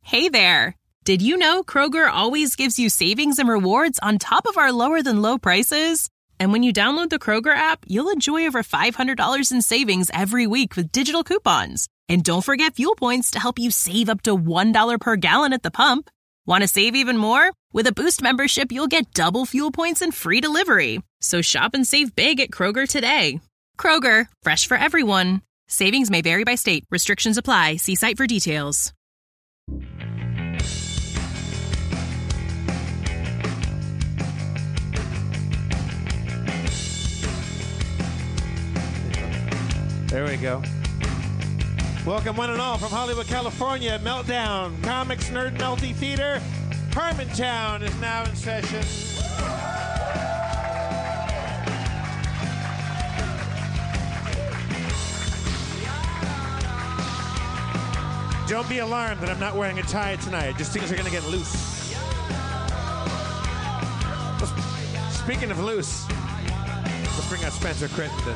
Hey there! Did you know Kroger always gives you savings and rewards on top of our lower-than-low prices? And when you download the Kroger app, you'll enjoy over $500 in savings every week with digital coupons. And don't forget fuel points to help you save up to $1 per gallon at the pump. Want to save even more? With a Boost membership, you'll get double fuel points and free delivery. So shop and save big at Kroger today. Kroger, fresh for everyone. Savings may vary by state. Restrictions apply. See site for details. There we go. Welcome one and all from Hollywood, California. Meltdown, Comics Nerd Melty Theater. Harmontown is now in session. Don't be alarmed that I'm not wearing a tie tonight. Just things are going to get loose. Speaking of loose, let's bring out Spencer Crittenden.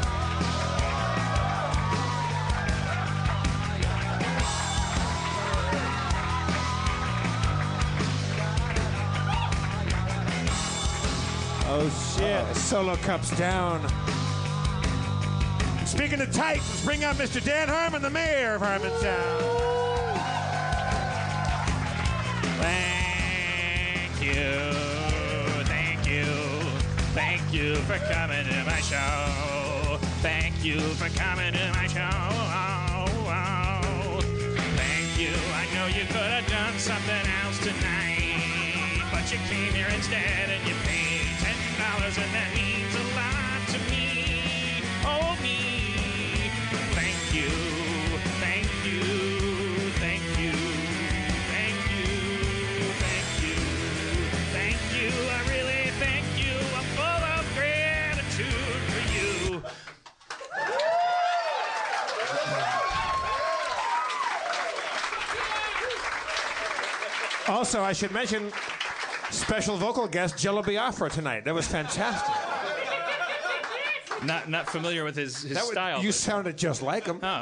Oh, shit. Solo cups down. Speaking of tight, let's bring out Mr. Dan Harmon, the mayor of Harmontown. Thank you. Thank you. Thank you for coming to my show. Thank you for coming to my show. Thank you. I know you could have done something else tonight, but you came here instead and you paid $10, and that means a lot to me. Oh, me. Thank you. Thank you. Thank you. Thank you. Thank you. Thank you. I really thank you. I'm full of gratitude for you. Also, I should mention special vocal guest Jello Biafra tonight. That was fantastic. Not familiar with his style. You sounded just like him. Oh.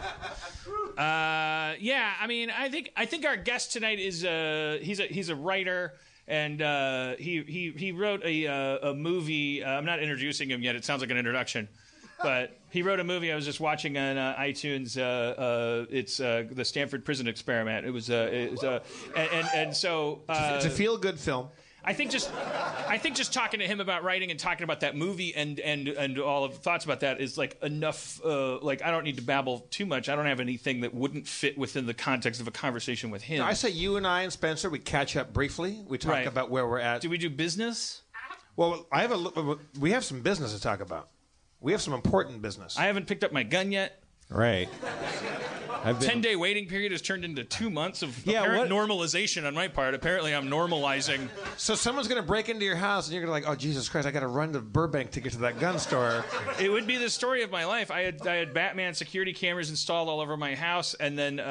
Yeah, I mean, I think our guest tonight is he's a writer, and he wrote a movie. I'm not introducing him yet. It sounds like an introduction, but he wrote a movie I was just watching on iTunes. It's the Stanford Prison Experiment. It was and so it's a feel-good film. I think just talking to him about writing and talking about that movie and all of the thoughts about that is like enough. Like I don't need to babble too much. I don't have anything that wouldn't fit within the context of a conversation with him. No, I say you and I and Spencer, we catch up briefly. We talk about where we're at. Do we do business? Well, we have some business to talk about. We have some important business. I haven't picked up my gun yet. Right. 10-day waiting period has turned into 2 months of apparent normalization on my part. Apparently, I'm normalizing. So someone's going to break into your house, and you're going to like, oh, Jesus Christ, I got to run to Burbank to get to that gun store. It would be the story of my life. I had Batman security cameras installed all over my house, and then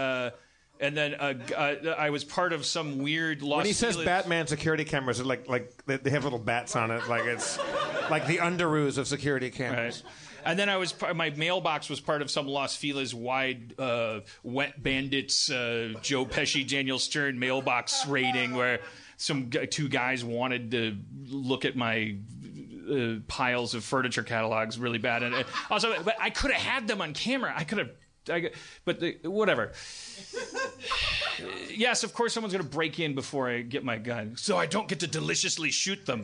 I was part of some weird Los When he says Feliz... Batman security cameras, like they have little bats on it, like it's like the underoos of security cameras. Right. And then my mailbox was part of some Los Feliz wide Wet Bandits, Joe Pesci, Daniel Stern mailbox raiding where two guys wanted to look at my piles of furniture catalogs really bad. And also, but I could have had them on camera. Whatever. Yes, of course someone's going to break in before I get my gun, so I don't get to deliciously shoot them.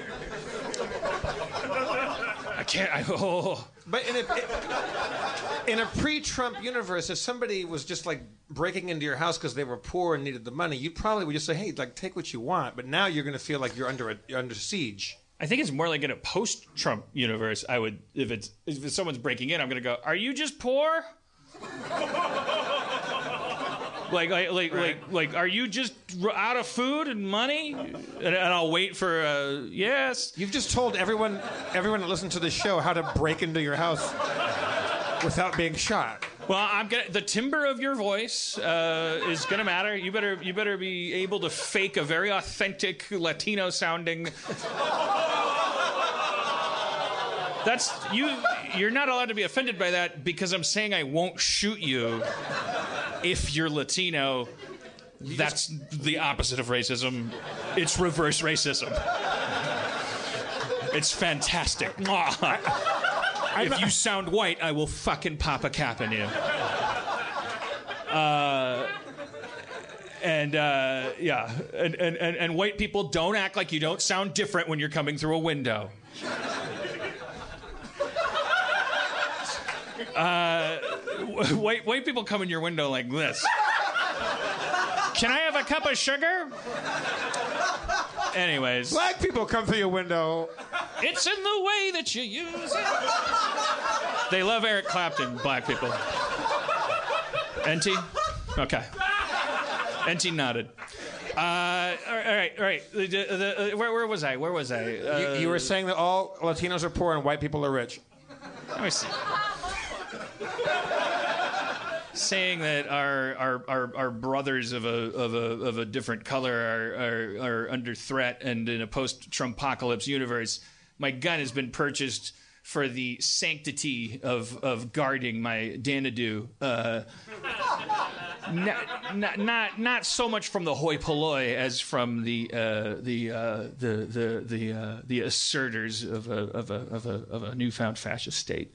I can't. But in a pre-Trump universe, if somebody was just like breaking into your house because they were poor and needed the money, you probably would just say, "Hey, like take what you want." But now you're going to feel like you're under siege. I think it's more like in a post-Trump universe. I would, if someone's breaking in, I'm going to go, "Are you just poor?" Like, are you just out of food and money? And I'll wait for yes. You've just told everyone that listens to this show how to break into your house without being shot. Well, the timbre of your voice is gonna matter. You better be able to fake a very authentic Latino sounding. That's you. You're not allowed to be offended by that because I'm saying I won't shoot you if you're Latino. That's the opposite of racism. It's reverse racism. It's fantastic. If you sound white, I will fucking pop a cap in you. And white people, don't act like you don't sound different when you're coming through a window. White people come in your window like this. Can I have a cup of sugar? Anyways. Black people come through your window. It's in the way that you use it. They love Eric Clapton, black people. NT? Okay. NT nodded. All right. Where was I? You were saying that all Latinos are poor and white people are rich. Let me see. Saying that our brothers of a different color are under threat, and in a post-Trumpocalypse universe, my gun has been purchased for the sanctity of guarding my Xanadu. Not so much from the hoi polloi as from the asserters of a newfound fascist state.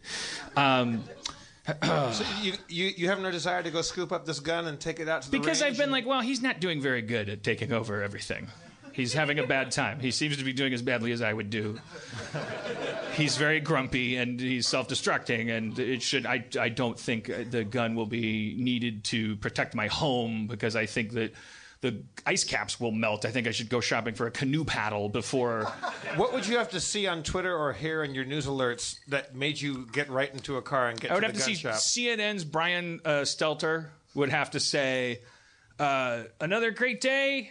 So you have no desire to go scoop up this gun and take it out to the because range? I've been like, well, he's not doing very good at taking over everything. He's having a bad time. He seems to be doing as badly as I would do. He's very grumpy and he's self-destructing, and it should. I don't think the gun will be needed to protect my home, because I think that the ice caps will melt. I think I should go shopping for a canoe paddle before. What would you have to see on Twitter or hear in your news alerts that made you get right into a car and get to the gun shop? I would have to see CNN's Brian Stelter would have to say, another great day,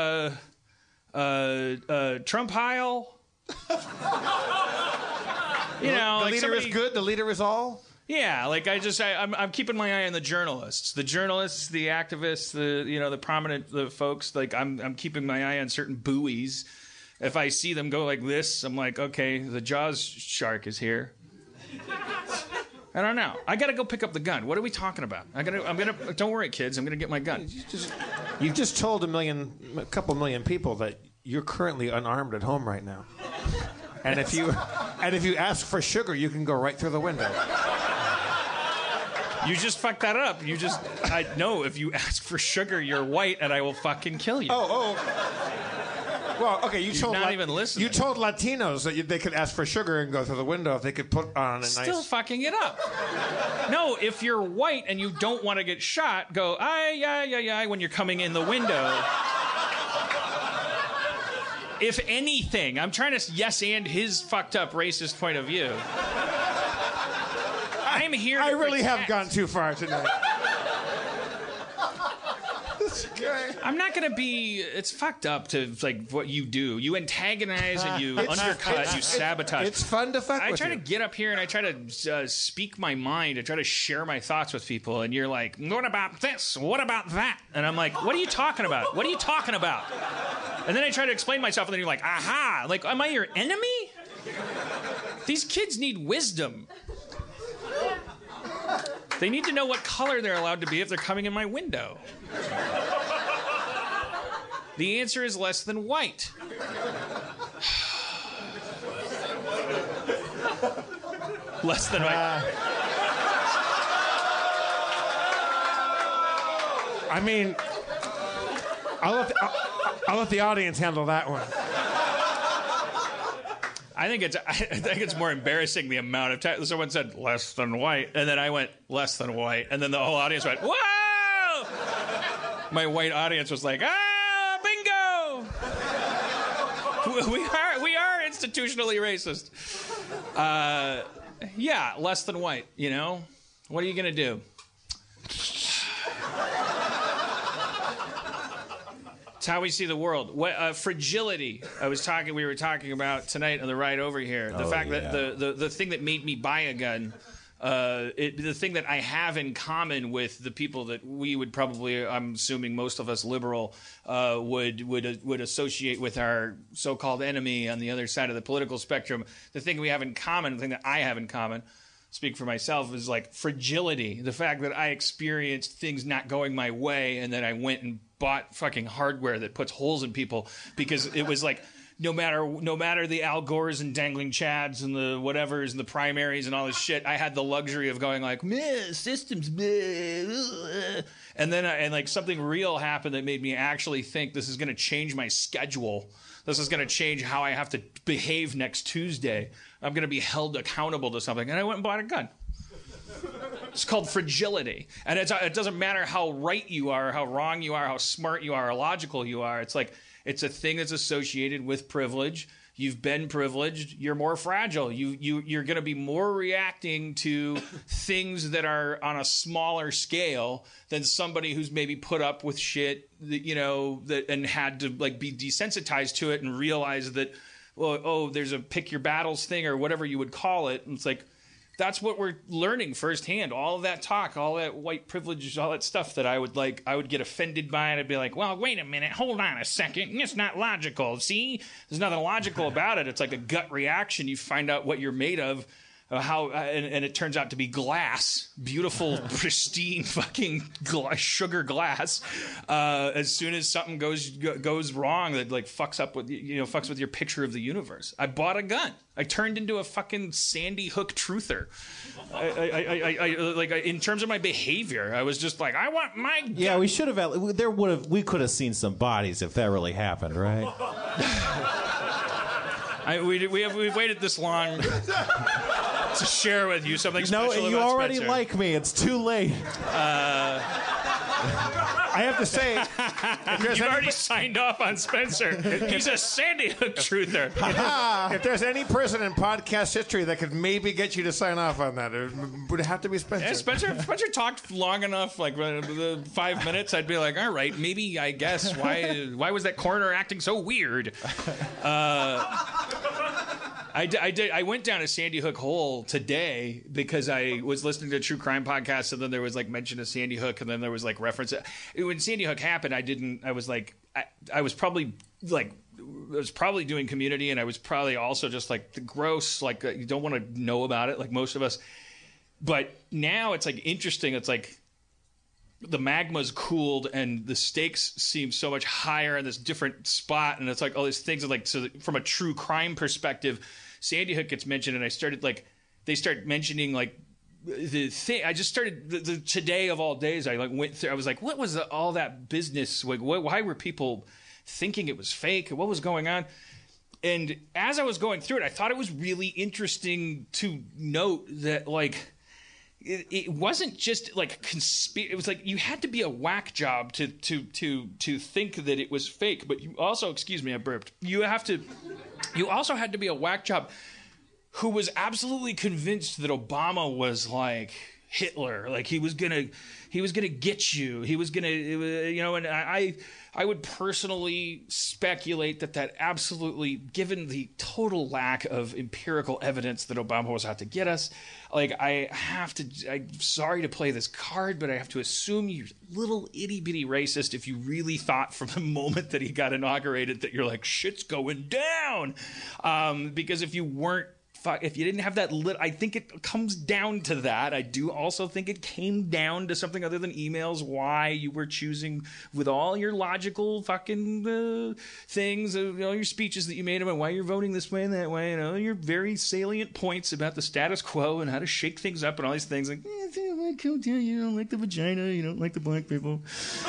Trump Heil. The leader is good, the leader is all? Yeah, like I'm keeping my eye on the journalists, the activists, the prominent folks. Like I'm keeping my eye on certain buoys. If I see them go like this, I'm like, okay, the Jaws shark is here. I don't know. I gotta go pick up the gun. What are we talking about? Don't worry, kids. I'm gonna get my gun. You've just told a couple million people that you're currently unarmed at home right now. And if you ask for sugar, you can go right through the window. You just fucked that up. I know if you ask for sugar, you're white, and I will fucking kill you. Oh. Well, okay, you told not even listening. You told Latinos that they could ask for sugar and go through the window if they could put on a nice. Still fucking it up. No, if you're white and you don't want to get shot, go yeah when you're coming in the window. If anything, I'm trying to yes and his fucked up racist point of view. I'm here to I really protect. have gone too far tonight. I'm not going to be... It's fucked up to, like, what you do. You antagonize and you undercut, you sabotage. It's fun to fuck with I try to get up here and I try to speak my mind. I try to share my thoughts with people. And you're like, what about this? What about that? And I'm like, what are you talking about? What are you talking about? And then I try to explain myself, and then you're like, aha. Like, am I your enemy? These kids need wisdom. They need to know what color they're allowed to be if they're coming in my window. The answer is less than white. Less than white. I mean, I'll let the audience handle that one. I think it's more embarrassing the amount of time someone said less than white, and then I went less than white, and then the whole audience went whoa. My white audience was like, bingo. We are institutionally racist. Yeah, less than white. You know, what are you gonna do? It's how we see the world. Fragility. We were talking about tonight on the ride over here. The fact that the thing that made me buy a gun, the thing that I have in common with the people that we would probably, I'm assuming most of us liberal, would associate with our so-called enemy on the other side of the political spectrum. The thing we have in common, the thing that I have in common, speak for myself, is like fragility. The fact that I experienced things not going my way, and then I went and bought fucking hardware that puts holes in people, because it was like, no matter the Al Gores and dangling Chads and the whatevers and the primaries and all this shit, I had the luxury of going like, meh, systems, meh. And then and like something real happened that made me actually think this is going to change my schedule. This is going to change how I have to behave next Tuesday. I'm going to be held accountable to something. And I went and bought a gun. It's called fragility. And it doesn't matter how right you are, how wrong you are, how smart you are, how logical you are. It's like, it's a thing that's associated with privilege. You've been privileged. You're more fragile. You're going to be more reacting to things that are on a smaller scale than somebody who's maybe put up with shit that, you know, that and had to like be desensitized to it and realize that, well, oh, there's a pick your battles thing or whatever you would call it. And it's like, that's what we're learning firsthand. All of that talk, all that white privilege, all that stuff that I would get offended by, and I'd be like, well, wait a minute, hold on a second. It's not logical. See, there's nothing logical about it. It's like a gut reaction. You find out what you're made of, and it turns out to be glass, beautiful, pristine fucking sugar glass. As soon as something goes wrong, that like fucks with your picture of the universe. I bought a gun. I turned into a fucking Sandy Hook truther. I in terms of my behavior, I was just like, I want my gun. Yeah, we should have. We could have seen some bodies if that really happened, right? We've waited this long to share with you something special about Spencer. No, you already like me. It's too late. I have to say, you've already signed off on Spencer. He's a Sandy Hook truther. If there's any person in podcast history that could maybe get you to sign off on that, it would have to be Spencer. Yeah, Spencer talked long enough, like the 5 minutes. I'd be like, all right, maybe, I guess. Why was that coroner acting so weird? I went down a Sandy Hook hole today because I was listening to a true crime podcast, and then there was like mention of Sandy Hook, and then there was like reference. When Sandy Hook happened, I was probably doing Community, and I was probably also just like the gross, like you don't want to know about it, like most of us. But now it's like interesting. It's like the magma's cooled and the stakes seem so much higher in this different spot, and it's like all these things. Like, so from a true crime perspective, Sandy Hook gets mentioned, and I started like they start mentioning like the thing. I just started today of all days. I like went through. I was like, what was all that business? Like, why were people thinking it was fake? What was going on? And as I was going through it, I thought it was really interesting to note that like. It wasn't just like it was like you had to be a whack job to think that it was fake. But you also, excuse me, I burped. You also had to be a whack job who was absolutely convinced that Obama was like Hitler, like he was gonna get you. He was gonna, and I would personally speculate that absolutely, given the total lack of empirical evidence that Obama was out to get us, like I'm sorry to play this card, but I have to assume you're a little itty bitty racist if you really thought from the moment that he got inaugurated that you're like, shit's going down. Because if you didn't have that I think it comes down to that. I do also think it came down to something other than emails, why you were choosing with all your logical fucking things, all your speeches that you made about why you're voting this way and that way, and all your very salient points about the status quo and how to shake things up and all these things. Like, you don't like the vagina, you don't like the black people.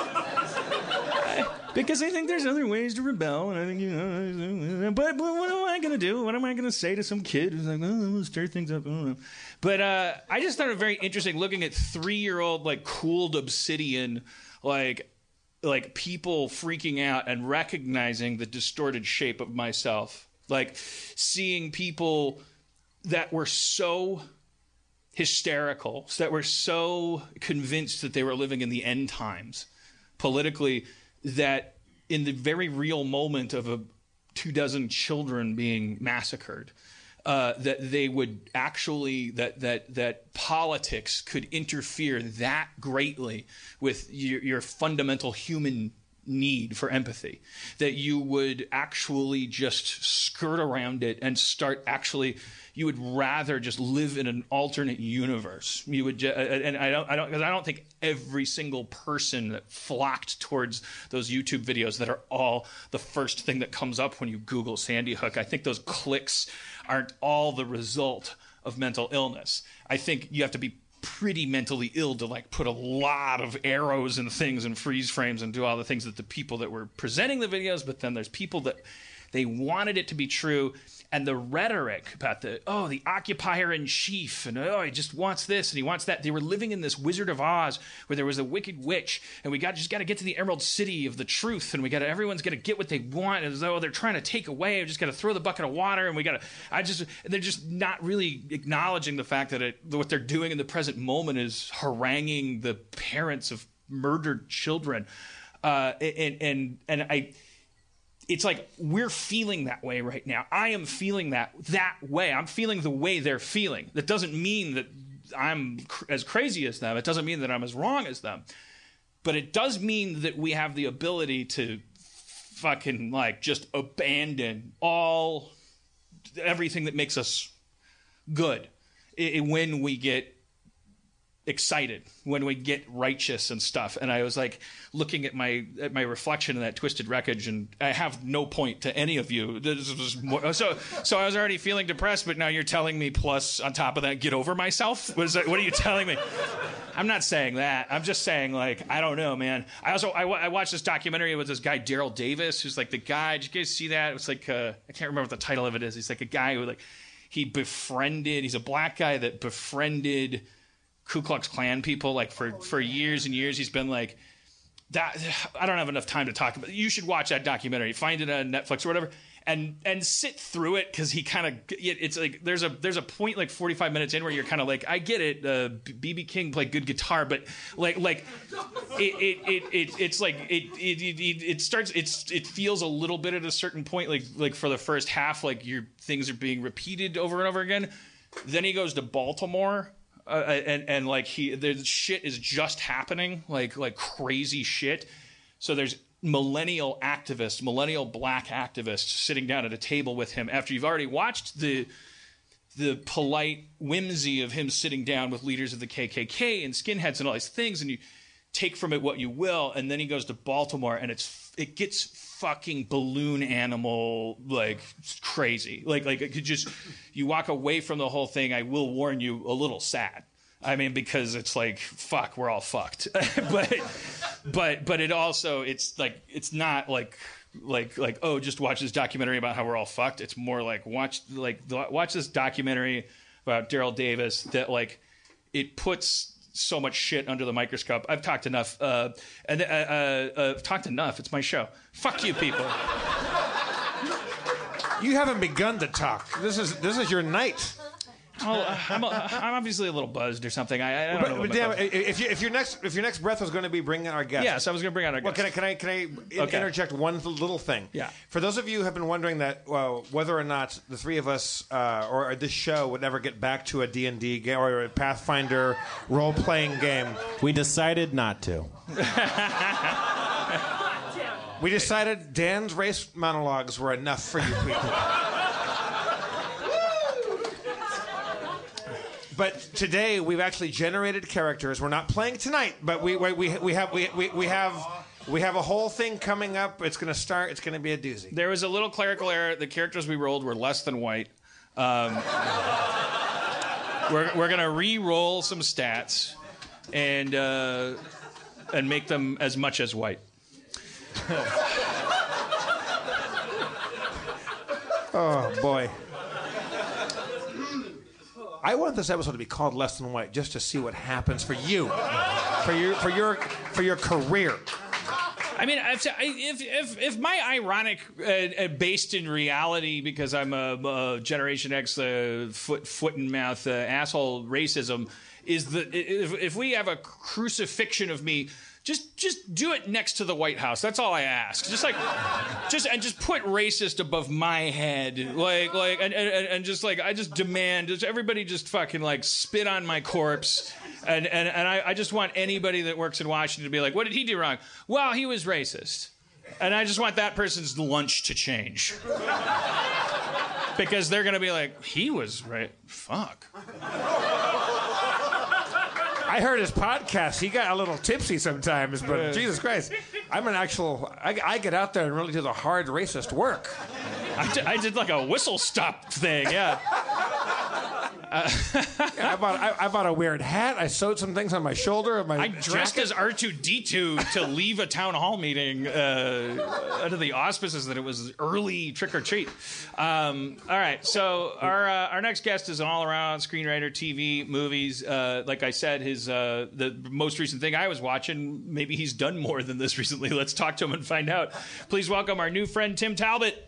Because I think there's other ways to rebel, and I think, but what am I going to do? What am I going to say to some kid who's like, oh, I'm going to stir things up? I don't know. But I just thought it very interesting looking at 3-year-old, like, cooled obsidian, like people freaking out and recognizing the distorted shape of myself. Like, seeing people that were so hysterical, that were so convinced that they were living in the end times politically, that in the very real moment of 24 children being massacred, that they would actually, that politics could interfere that greatly with your fundamental human need for empathy, that you would actually just skirt around it and you would rather just live in an alternate universe. You would, and I don't think every single person that flocked towards those YouTube videos that are all the first thing that comes up when you Google Sandy Hook, I think those clicks aren't all the result of mental illness. I think you have to be pretty mentally ill to like put a lot of arrows and things and freeze frames and do all the things that the people that were presenting the videos, but then there's people that they wanted it to be true. And the rhetoric about the occupier in chief, and he just wants this and he wants that. They were living in this Wizard of Oz where there was a wicked witch, and we just got to get to the Emerald City of the truth, and everyone's got to get what they want, as though they're trying to take away. We just got to throw the bucket of water, and they're just not really acknowledging the fact that what they're doing in the present moment is haranguing the parents of murdered children, It's like we're feeling that way right now. I am feeling that way. I'm feeling the way they're feeling. That doesn't mean that I'm as crazy as them. It doesn't mean that I'm as wrong as them. But it does mean that we have the ability to fucking like just abandon everything that makes us good when we get excited, when we get righteous and stuff. And I was like looking at my reflection in that twisted wreckage, and I have no point to any of you. So I was already feeling depressed, but now you're telling me, plus on top of that, get over myself? What are you telling me? I'm not saying that. I'm just saying, like, I don't know, man. I watched this documentary with this guy Daryl Davis, who's like the guy. Did you guys see that? It was like I can't remember what the title of it is. He's like a guy who he's a black guy that befriended Ku Klux Klan people like for years and years. He's been like that. I don't have enough time to talk about it. You should watch that documentary. Find it on Netflix or whatever, and sit through it, because he kind of, it's like there's a point like 45 minutes in where you're kind of like, I get it. B.B. King played good guitar, but it feels a little bit at a certain point like for the first half, like your things are being repeated over and over again. Then he goes to Baltimore. And like the shit is just happening, like crazy shit. So there's millennial black activists sitting down at a table with him after you've already watched the polite whimsy of him sitting down with leaders of the KKK and skinheads and all these things, and you take from it what you will. And then he goes to Baltimore, and it gets fucking balloon animal, like crazy. Like it could just, you walk away from the whole thing, I will warn you, a little sad. I mean, because it's like, fuck, we're all fucked. but it also, it's like, it's not like, oh, just watch this documentary about how we're all fucked. It's more like, watch this documentary about Daryl Davis that like, it puts so much shit under the microscope. I've talked enough. Talked enough. It's my show. Fuck you, people. You haven't begun to talk. This is your night. I'm obviously a little buzzed or something. I don't know. But damn, if your next breath was going to be bringing our guest. Yes, I was going to bring out our guest. Well, can I interject one little thing? Yeah. For those of you who have been wondering that whether or not the three of us or this show would ever get back to a D&D game or a Pathfinder role-playing game, we decided not to. We decided Dan's race monologues were enough for you people. But today we've actually generated characters. We're not playing tonight, but we have a whole thing coming up. It's going to start. It's going to be a doozy. There was a little clerical error. The characters we rolled were less than white. We're going to re-roll some stats and make them as much as white. Oh boy. I want this episode to be called Less Than White, just to see what happens for you, for your career. I mean, if my ironic, based in reality, because I'm a Generation X foot and mouth asshole racism, is that if we have a crucifixion of me just do it next to the White House. That's all I ask. Just put racist above my head. And just like, I just demand, everybody just fucking like spit on my corpse. And I just want anybody that works in Washington to be like, what did he do wrong? Well, he was racist. And I just want that person's lunch to change. Because they're going to be like, he was right. Fuck. I heard his podcast. He got a little tipsy sometimes, but Jesus Christ. I'm an actual... I get out there and really do the hard racist work. I did like a whistle stop thing, yeah. I bought a weird hat. I sewed some things on my shoulder of my I dressed jacket. as R2-D2 to leave a town hall meeting under the auspices that it was early trick-or-treat. All right, so our next guest is an all-around screenwriter, TV, movies. Like I said, the most recent thing I was watching, maybe he's done more than this recently. Let's talk to him and find out. Please welcome our new friend, Tim Talbot.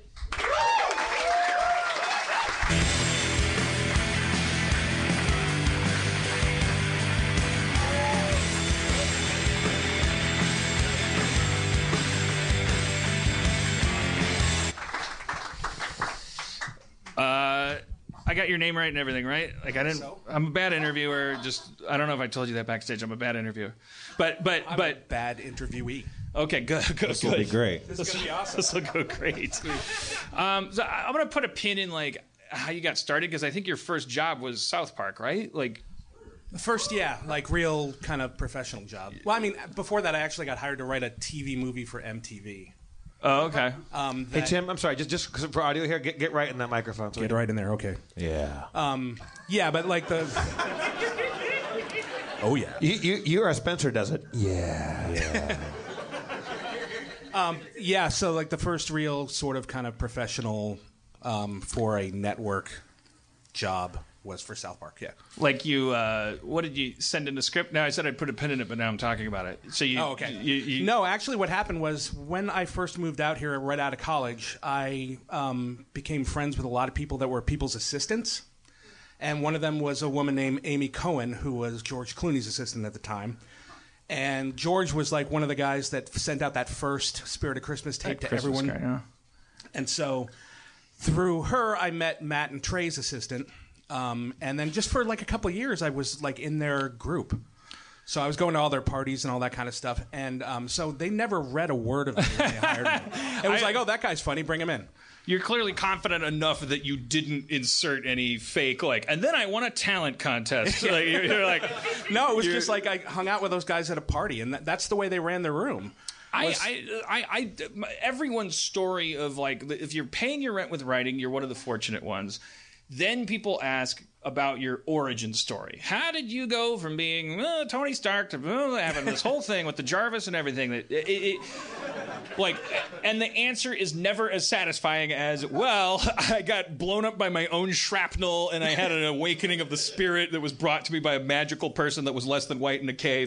I got your name right and everything, right? Like I'm a bad interviewer. I don't know if I told you that backstage. I'm a bad interviewer, but I'm a bad interviewee. Okay, good. This will be great. This is gonna be awesome. This will go great. So I'm gonna put a pin in like how you got started because I think your first job was South Park, right? Like. First, yeah, like real kind of professional job. Well, I mean, before that, I actually got hired to write a TV movie for MTV. Oh, okay. Hey, Tim, I'm sorry. Just 'cause for audio here, get right in that microphone. Get right in there, okay. Yeah. Yeah, but like the... Oh, yeah. You or Spencer does it. Yeah. Yeah, so like the first real sort of kind of professional for a network job was for South Park, yeah. Like you, what did you send in the script? Now I said I'd put a pin in it, but now I'm talking about it. So you, okay. No, actually, what happened was when I first moved out here, right out of college, I became friends with a lot of people that were people's assistants, and one of them was a woman named Amy Cohen, who was George Clooney's assistant at the time. And George was like one of the guys that sent out that first Spirit of Christmas tape to Christmas everyone. Guy, yeah. And so through her, I met Matt and Trey's assistant. And then just for like a couple of years, I was like in their group. So I was going to all their parties and all that kind of stuff. And so they never read a word of me when they hired me. It was like, oh, that guy's funny, bring him in. You're clearly confident enough that you didn't insert any fake, like, and then I won a talent contest. Like, you're like, no, it was just like I hung out with those guys at a party, and that's the way they ran their room. Everyone's story of like, if you're paying your rent with writing, you're one of the fortunate ones. Then people ask about your origin story. How did you go from being Tony Stark to having this whole thing with the Jarvis and everything? And the answer is never as satisfying as, well, I got blown up by my own shrapnel and I had an awakening of the spirit that was brought to me by a magical person that was less than white in a cave.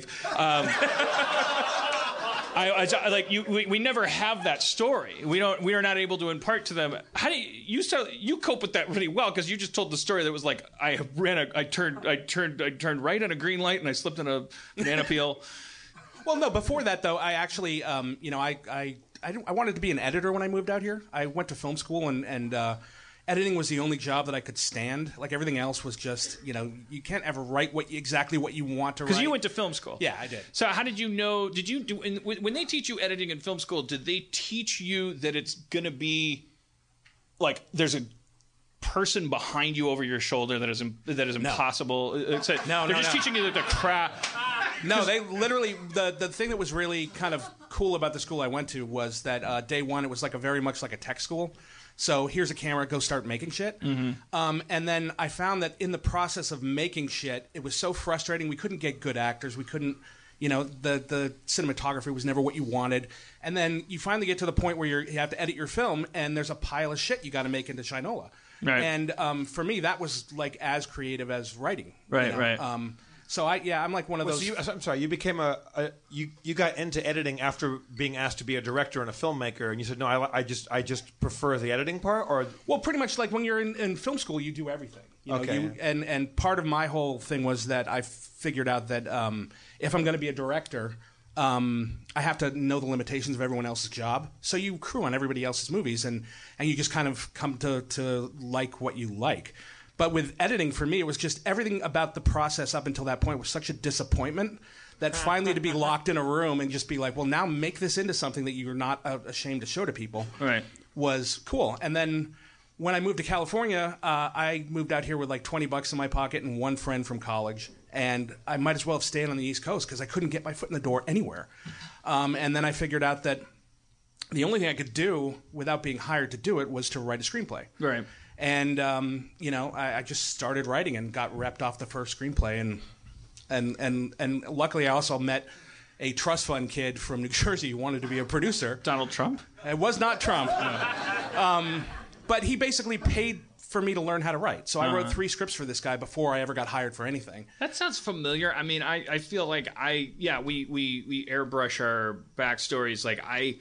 We never have that story. We are not able to impart to them. How do you cope with that really well? Because you just told the story that was like I turned right on a green light and I slipped on a banana peel. Well, no. Before that, though, I actually, I wanted to be an editor when I moved out here. I went to film school and editing was the only job that I could stand. Like everything else was just, you can't ever write exactly what you want to write. Because you went to film school. Yeah, I did. So how did you know? Did you do when they teach you editing in film school? Did they teach you that it's going to be like there's a person behind you over your shoulder that is impossible? No, they're just teaching you the craft. No, they literally the thing that was really kind of cool about the school I went to was that day one it was like very much like a tech school. So here's a camera, go start making shit. Mm-hmm. And then I found that in the process of making shit, it was so frustrating. We couldn't get good actors. We couldn't, the cinematography was never what you wanted. And then you finally get to the point where you have to edit your film, and there's a pile of shit you got to make into Shinola. Right. And for me, that was like as creative as writing. Right, right. So I'm like one of those. So I'm sorry. You became you got into editing after being asked to be a director and a filmmaker, and you said no. I just prefer the editing part, or well, pretty much like when you're in film school, you do everything. Okay. And part of my whole thing was that I figured out that if I'm going to be a director, I have to know the limitations of everyone else's job. So you crew on everybody else's movies, and you just kind of come to like what you like. But with editing, for me, it was just everything about the process up until that point was such a disappointment that finally to be locked in a room and just be like, well, now make this into something that you're not ashamed to show to people was cool. And then when I moved to California, I moved out here with like $20 in my pocket and one friend from college. And I might as well have stayed on the East Coast because I couldn't get my foot in the door anywhere. And then I figured out that the only thing I could do without being hired to do it was to write a screenplay. Right. And, I just started writing and got repped off the first screenplay. And luckily I also met a trust fund kid from New Jersey who wanted to be a producer. Donald Trump? It was not Trump. But he basically paid for me to learn how to write. So I wrote 3 scripts for this guy before I ever got hired for anything. That sounds familiar. I mean, I feel like we airbrush our backstories. Like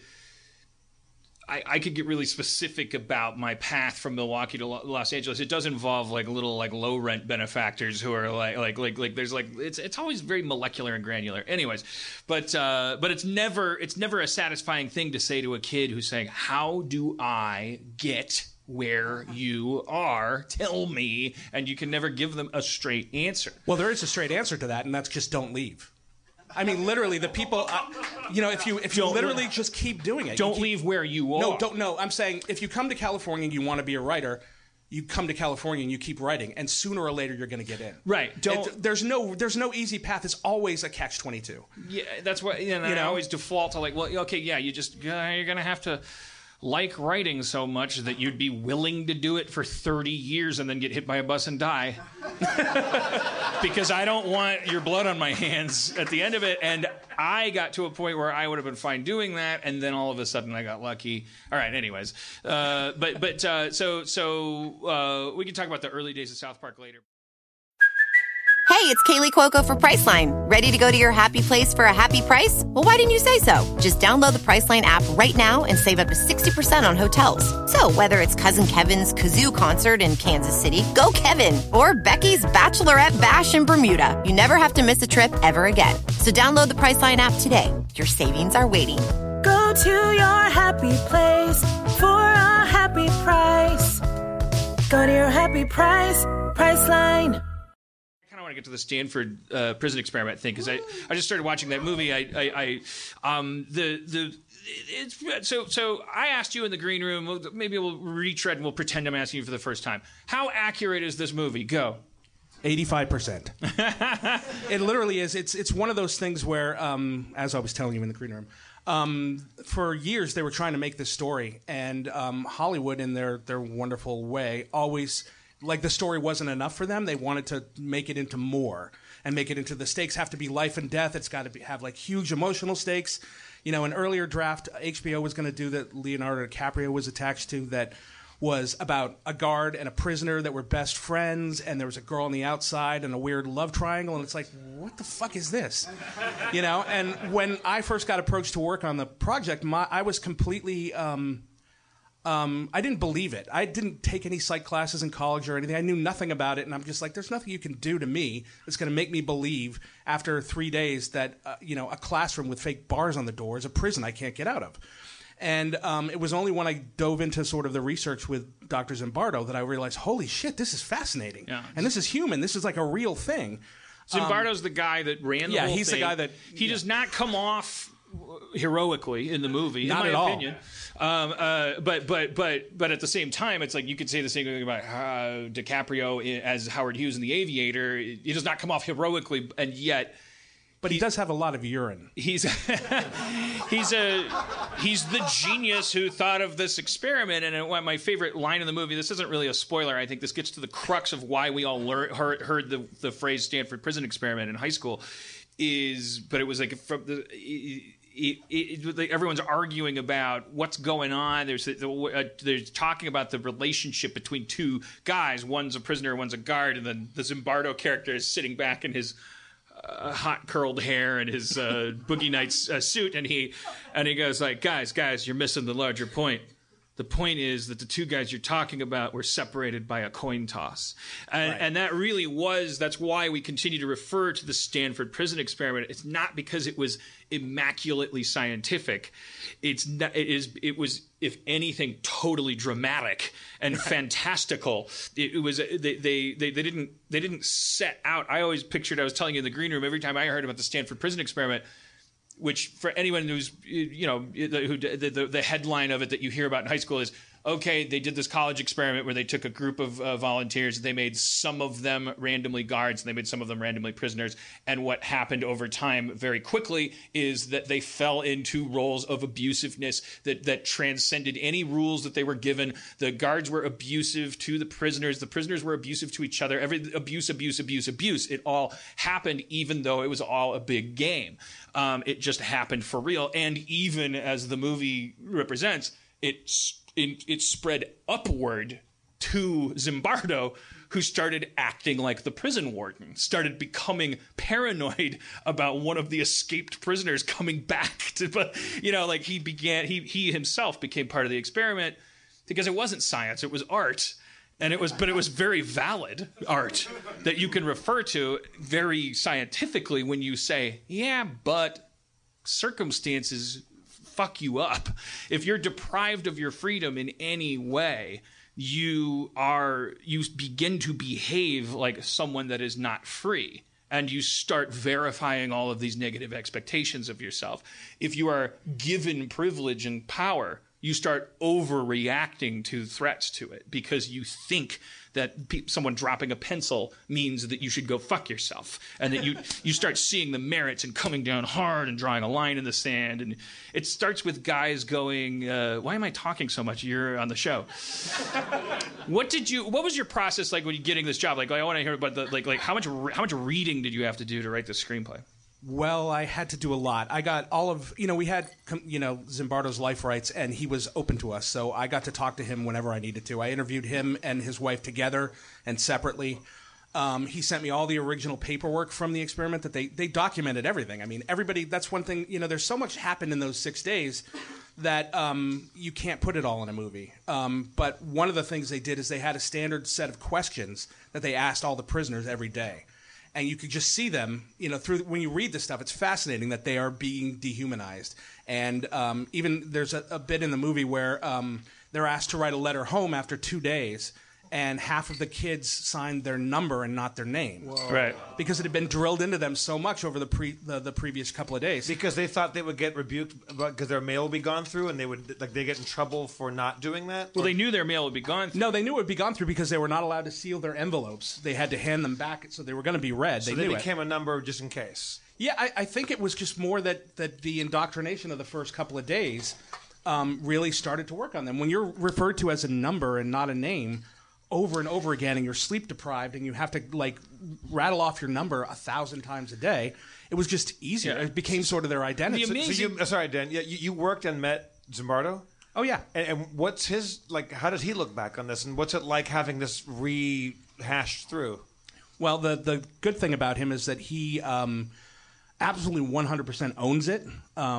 I could get really specific about my path from Milwaukee to Los Angeles. It does involve like little like low rent benefactors who are like there's like it's always very molecular and granular. Anyways, but it's never a satisfying thing to say to a kid who's saying, "How do I get where you are? Tell me." And you can never give them a straight answer. Well, there is a straight answer to that, and that's just don't leave. I mean, literally, the people, if you literally just keep doing it. Don't leave where you are. No, I'm saying if you come to California and you want to be a writer, you come to California and you keep writing, and sooner or later you're going to get in. Right. There's no easy path. It's always a catch-22. Yeah, that's what, I always default to like, well, okay, yeah, you're going to have to like writing so much that you'd be willing to do it for 30 years and then get hit by a bus and die. Because I don't want your blood on my hands at the end of it. And I got to a point where I would have been fine doing that, and then all of a sudden I got lucky. All right, anyways. So we can talk about the early days of South Park later. Hey, it's Kaylee Cuoco for Priceline. Ready to go to your happy place for a happy price? Well, why didn't you say so? Just download the Priceline app right now and save up to 60% on hotels. So whether it's Cousin Kevin's Kazoo Concert in Kansas City, go Kevin, or Becky's Bachelorette Bash in Bermuda, you never have to miss a trip ever again. So download the Priceline app today. Your savings are waiting. Go to your happy place for a happy price. Go to your happy price, Priceline. I want to get to the Stanford prison experiment thing because I just started watching that movie. So I asked you in the green room. Maybe we'll retread and we'll pretend I'm asking you for the first time. How accurate is this movie? Go. 85%. It literally is. It's one of those things where, as I was telling you in the green room, for years they were trying to make this story, and Hollywood, in their wonderful way, always. Like the story wasn't enough for them. They wanted to make it into more and make it into the stakes have to be life and death. It's got to have like huge emotional stakes. An earlier draft HBO was going to do that Leonardo DiCaprio was attached to that was about a guard and a prisoner that were best friends, and there was a girl on the outside and a weird love triangle, and it's like, what the fuck is this? And when I first got approached to work on the project, I was completely... I didn't believe it. I didn't take any psych classes in college or anything. I knew nothing about it, and I'm just like, there's nothing you can do to me that's going to make me believe after 3 days that a classroom with fake bars on the door is a prison I can't get out of. And it was only when I dove into sort of the research with Dr. Zimbardo that I realized, holy shit, this is fascinating. Yeah. And this is human. This is like a real thing. Zimbardo's the guy that ran the whole thing. Yeah, he's the guy that... He does not come off heroically in the movie, not in my at opinion. But at the same time, it's like you could say the same thing about DiCaprio as Howard Hughes in The Aviator. He does not come off heroically, and yet. But he does have a lot of urine. He's the genius who thought of this experiment. And my favorite line in the movie, this isn't really a spoiler. I think this gets to the crux of why we all heard the phrase Stanford Prison Experiment in high school. But it was like from the. Everyone's arguing about what's going on. There's talking about the relationship between two guys. One's a prisoner, one's a guard, and then the Zimbardo character is sitting back in his hot curled hair and his Boogie Nights suit, and he goes like, "Guys, you're missing the larger point. The point is that the two guys you're talking about were separated by a coin toss. And that really that's why we continue to refer to the Stanford Prison Experiment. It's not because it was immaculately scientific. It was, if anything, totally dramatic and fantastical. It was they didn't set out. I always pictured, I was telling you in the green room, every time I heard about the Stanford Prison Experiment, which for anyone who's, the headline of it that you hear about in high school is, okay, they did this college experiment where they took a group of volunteers, they made some of them randomly guards, and they made some of them randomly prisoners. And what happened over time very quickly is that they fell into roles of abusiveness that transcended any rules that they were given. The guards were abusive to the prisoners were abusive to each other. Every abuse. It all happened even though it was all a big game. It just happened for real. And even as the movie represents, it spread upward to Zimbardo, who started acting like the prison warden, started becoming paranoid about one of the escaped prisoners coming back to, he himself became part of the experiment because it wasn't science, it was art. But it was very valid art that you can refer to very scientifically when you say, yeah, but circumstances fuck you up. If you're deprived of your freedom in any way, you begin to behave like someone that is not free. And you start verifying all of these negative expectations of yourself. If you are given privilege and power, you start overreacting to threats to it because you think that someone dropping a pencil means that you should go fuck yourself, and that you start seeing the merits and coming down hard and drawing a line in the sand. And it starts with guys going, why am I talking so much? You're on the show. What was your process like when you're getting this job? I want to hear about how much reading did you have to do to write the screenplay? Well, I had to do a lot. I got all of, we had, Zimbardo's life rights, and he was open to us. So I got to talk to him whenever I needed to. I interviewed him and his wife together and separately. He sent me all the original paperwork from the experiment that they documented everything. I mean, everybody, that's one thing, there's so much happened in those 6 days that you can't put it all in a movie. But one of the things they did is they had a standard set of questions that they asked all the prisoners every day. And you could just see them, through when you read this stuff. It's fascinating that they are being dehumanized. And even there's a bit in the movie where they're asked to write a letter home after 2 days, and half of the kids signed their number and not their name. Whoa. Right. Because it had been drilled into them so much over the previous couple of days. Because they thought they would get rebuked because their mail would be gone through, and they get in trouble for not doing that? Well, they knew their mail would be gone through. No, they knew it would be gone through because they were not allowed to seal their envelopes. They had to hand them back, so they were going to be read. So they became a number just in case. Yeah, I think it was just more that the indoctrination of the first couple of days really started to work on them. When you're referred to as a number and not a name over and over again, and you're sleep deprived, and you have to rattle off your number 1,000 times a day, it was just easier. Yeah. It became sort of their identity. Sorry, Dan. Yeah, you worked and met Zimbardo? Oh yeah. And what's his how does he look back on this, and what's it like having this rehashed through? Well, the good thing about him is that he absolutely 100% owns it.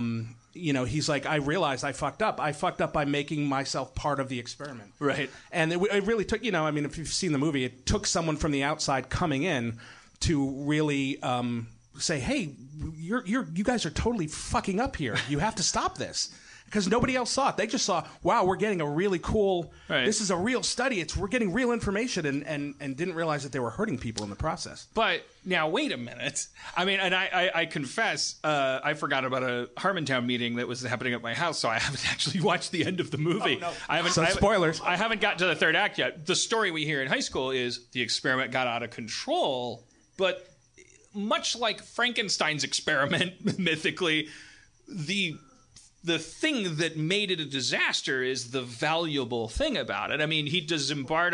He's like, I realized I fucked up. I fucked up by making myself part of the experiment. Right. And it really took, if you've seen the movie, it took someone from the outside coming in to really say, hey, you guys are totally fucking up here. You have to stop this. Because nobody else saw it. They just saw, wow, we're getting a really cool, this is a real study. We're getting real information, and didn't realize that they were hurting people in the process. But now, wait a minute. I mean, and I confess, I forgot about a Harmontown meeting that was happening at my house, so I haven't actually watched the end of the movie. Oh, no. Spoilers. I haven't got to the third act yet. The story we hear in high school is the experiment got out of control, but much like Frankenstein's experiment, mythically, the thing that made it a disaster is the valuable thing about it. I mean, does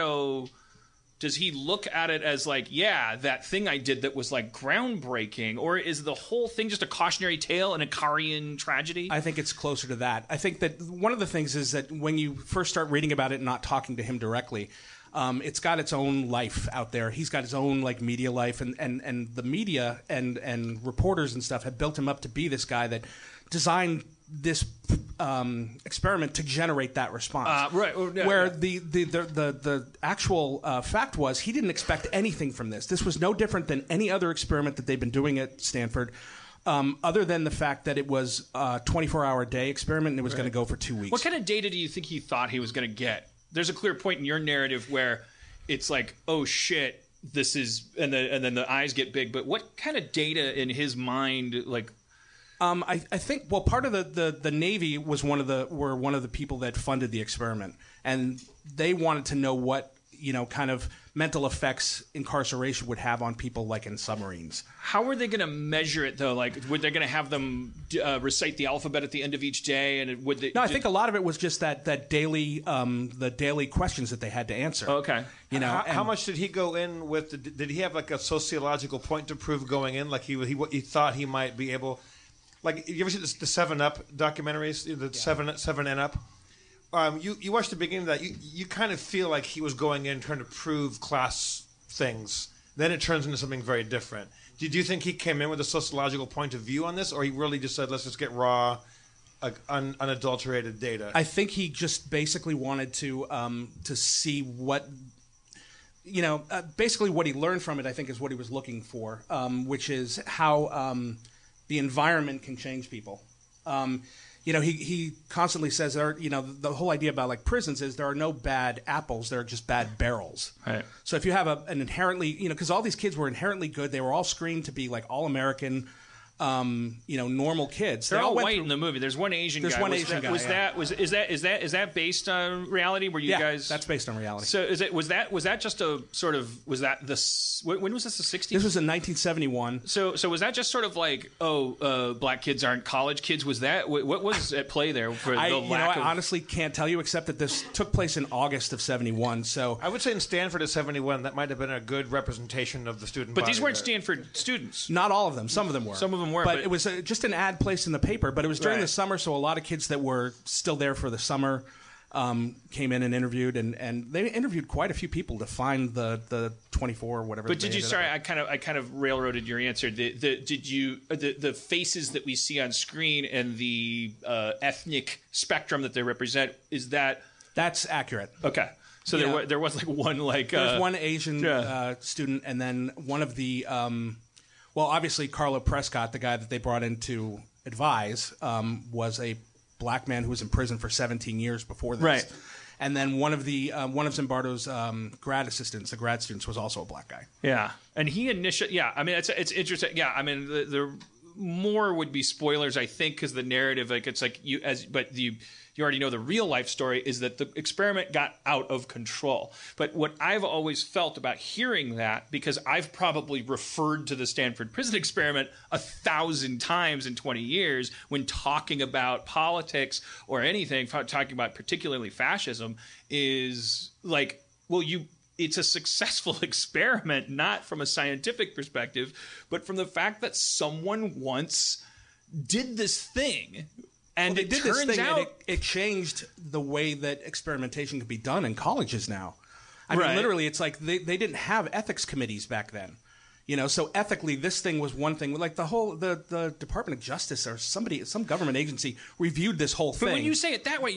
he look at it as that thing I did that was groundbreaking, or is the whole thing just a cautionary tale, an Icarian tragedy? I think it's closer to that. I think that one of the things is that when you first start reading about it and not talking to him directly, it's got its own life out there. He's got his own media life, and the media and reporters and stuff have built him up to be this guy that designed this experiment to generate that response. Right. Where the actual fact was he didn't expect anything from this. This was no different than any other experiment that they've been doing at Stanford, other than the fact that it was a 24-hour day experiment and it was going to go for 2 weeks. What kind of data do you think he thought he was going to get? There's a clear point in your narrative where it's like, oh shit, this is, and then the eyes get big. But what kind of data in his mind, like? I think part of the Navy was one of the people that funded the experiment, and they wanted to know what kind of mental effects incarceration would have on people, like in submarines. How were they going to measure it though? Like, were they going to have them recite the alphabet at the end of each day, and would they? No, I think a lot of it was just that daily the daily questions that they had to answer. Okay, how much did he go in with? Did he have like a sociological point to prove going in? Like he thought he might be able. Like, you ever see the 7-Up documentaries, the 7 and Up? You watch the beginning of that, you kind of feel like he was going in trying to prove class things. Then it turns into something very different. Do you think he came in with a sociological point of view on this, or he really just said, let's just get raw, unadulterated data? I think he just basically wanted to see what... basically what he learned from it, I think, is what he was looking for, which is how... the environment can change people. He constantly says, the whole idea about like prisons is there are no bad apples, there are just bad barrels. Right. So if you have an inherently, because all these kids were inherently good, they were all screened to be like all American, normal kids. They're all white in the movie. There's one Asian guy. There's one Asian guy. Is that based on reality? Were you guys? That's based on reality. So was that just a sort of when was this, the 60s? This was in 1971. So was that just sort of like black kids aren't college kids? Was that what was at play there for I lack of... honestly can't tell you, except that this took place in August of 71. So I would say in Stanford of 71 that might have been a good representation of the student body. But these weren't Stanford students. Not all of them. Some of them were. Some of them were. But it was just an ad placed in the paper. But it was during the summer, so a lot of kids that were still there for the summer came in and interviewed, and they interviewed quite a few people to find the 24 or whatever. But did you? Sorry, I kind of railroaded your answer. The faces that we see on screen and the ethnic spectrum that they represent, that's accurate? Okay. So there was like one there was one Asian student, and then one of the obviously Carlo Prescott, the guy that they brought in to advise, was a black man who was in prison for 17 years before this. Right. And then one of Zimbardo's grad assistants, the grad students, was also a black guy. Yeah, and he initially, I mean, it's interesting. Yeah, I mean, the more would be spoilers, I think, because the narrative, like, it's like you already know the real life story is that the experiment got out of control. But what I've always felt about hearing that, because I've probably referred to the Stanford prison experiment 1,000 times in 20 years when talking about politics or anything, talking about particularly fascism, is like, well, it's a successful experiment, not from a scientific perspective, but from the fact that someone once did this thing. And it turns out it changed the way that experimentation could be done in colleges now. I mean, literally, it's like they didn't have ethics committees back then. So ethically, this thing was one thing. Like the Department of Justice or some government agency reviewed this whole thing. But when you say it that way,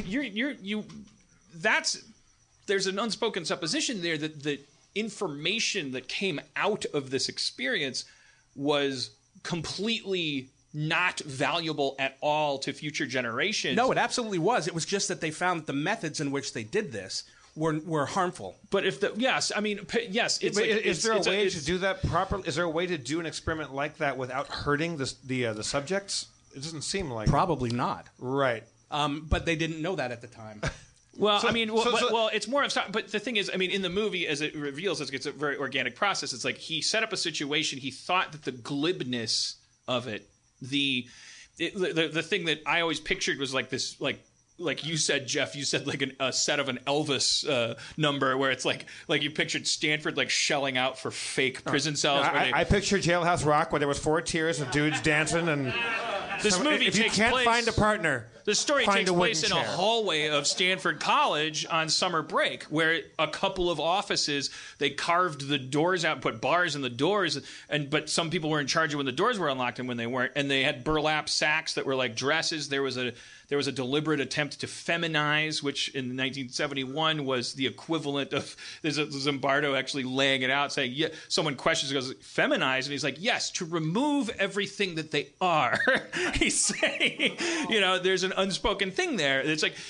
there's an unspoken supposition there that the information that came out of this experience was completely not valuable at all to future generations. No, it absolutely was. It was just that they found that the methods in which they did this were harmful. But is there a way to do that properly? Is there a way to do an experiment like that without hurting the subjects? It doesn't seem like probably not. Right. But they didn't know that at the time. Well, it's more of... But the thing is, I mean, in the movie, as it reveals, it's a very organic process. It's like he set up a situation. He thought that the glibness of it, the thing that I always pictured was like this, like you said, Jeff, you said like a set of an Elvis number where it's like you pictured Stanford like shelling out for fake prison cells. I pictured Jailhouse Rock where there was 4 tiers of dudes dancing and... This movie if you can't find a partner, The story Find takes a place in wooden a chair. hallway of Stanford College on summer break, where a couple of offices, they carved the doors out, put bars in the doors, but some people were in charge of when the doors were unlocked and when they weren't, and they had burlap sacks that were like dresses. There was a deliberate attempt to feminize, which in 1971 was the equivalent of Zimbardo actually laying it out, saying, yeah, someone questions, goes, feminize? And he's like, yes, to remove everything that they are. He's saying, there's an unspoken thing there. It's like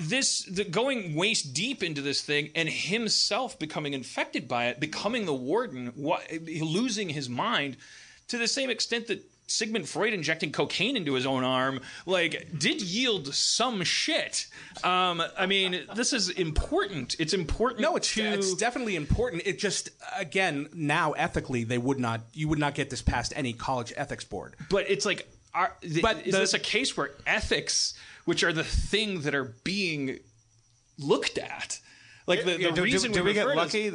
going waist deep into this thing and himself becoming infected by it, becoming the warden, losing his mind to the same extent that Sigmund Freud injecting cocaine into his own arm, did yield some shit. I mean, this is important. It's important. No, it's definitely important. It just, again, now ethically, you would not get this past any college ethics board. But it's like, is this a case where ethics, which are the thing that are being looked at, the reason do we get refer to lucky?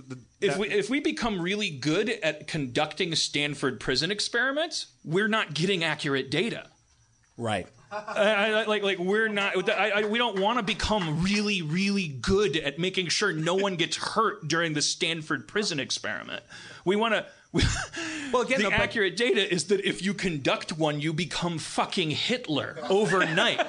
If we become really good at conducting Stanford prison experiments, we're not getting accurate data. Right. We're not. We don't want to become really, really good at making sure no one gets hurt during the Stanford prison experiment. We want to. Well, again, the accurate data is that if you conduct one, you become fucking Hitler overnight.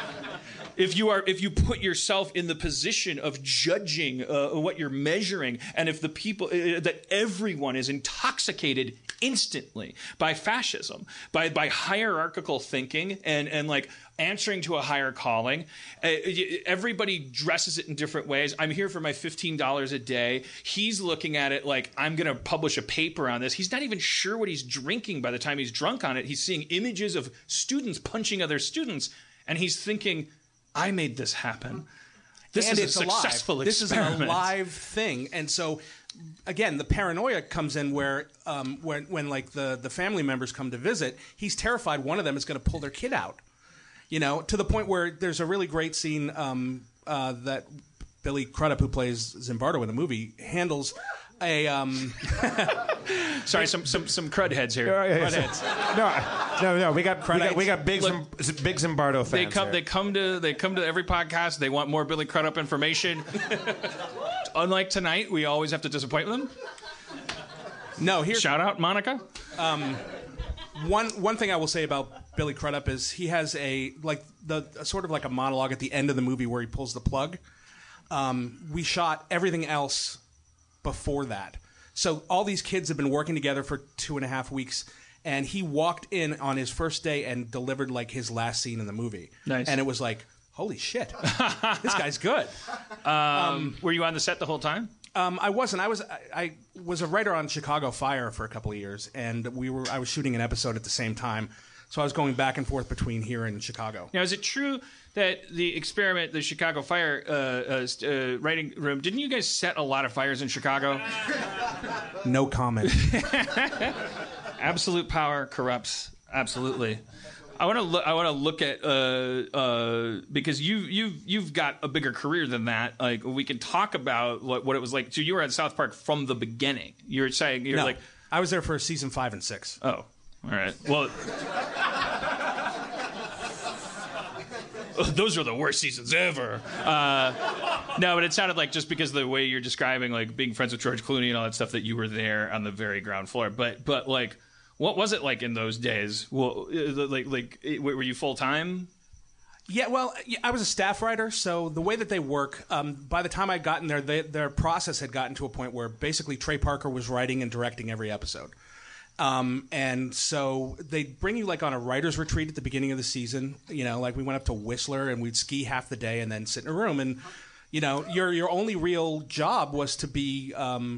If you put yourself in the position of judging what you're measuring, and if the people that everyone is intoxicated instantly by fascism, by hierarchical thinking, and answering to a higher calling, everybody dresses it in different ways. I'm here for my $15 a day. He's looking at it like, I'm going to publish a paper on this. He's not even sure what he's drinking by the time he's drunk on it. He's seeing images of students punching other students, and he's thinking, I made this happen. This is a successful experiment. This is an alive thing. And so, again, the paranoia comes in where when the family members come to visit, he's terrified one of them is going to pull their kid out. To the point where there's a really great scene that Billy Crudup, who plays Zimbardo in the movie, handles a sorry, some crud heads here. Crud heads. No. We got big Zimbardo fans. They come to every podcast. They want more Billy Crudup information. Unlike tonight, we always have to disappoint them. No, shout out Monica. One thing I will say about Billy Crudup is he has a sort of like a monologue at the end of the movie where he pulls the plug. We shot everything else before that. So all these kids have been working together for 2.5 weeks, and he walked in on his first day and delivered his last scene in the movie. Nice. And it was like, holy shit, this guy's good. Were you on the set the whole time? I wasn't. I was a writer on Chicago Fire for a couple of years, and I was shooting an episode at the same time. So I was going back and forth between here and Chicago. Now, is it true that the experiment, the Chicago Fire writing room, didn't you guys set a lot of fires in Chicago? No comment. Absolute power corrupts. Absolutely. I want to look at because you've got a bigger career than that. We can talk about what it was like. So you were at South Park from the beginning. You were saying I was there for season 5 and 6. Oh. All right. Well, those were the worst seasons ever. No, but it sounded like just because of the way you're describing, being friends with George Clooney and all that stuff, that you were there on the very ground floor. But what was it like in those days? Well, were you full time? Yeah, well, I was a staff writer, so the way that they work, by the time I'd gotten there, their process had gotten to a point where basically Trey Parker was writing and directing every episode. And so they'd bring you on a writer's retreat at the beginning of the season. We went up to Whistler and we'd ski half the day and then sit in a room. And, your only real job was to be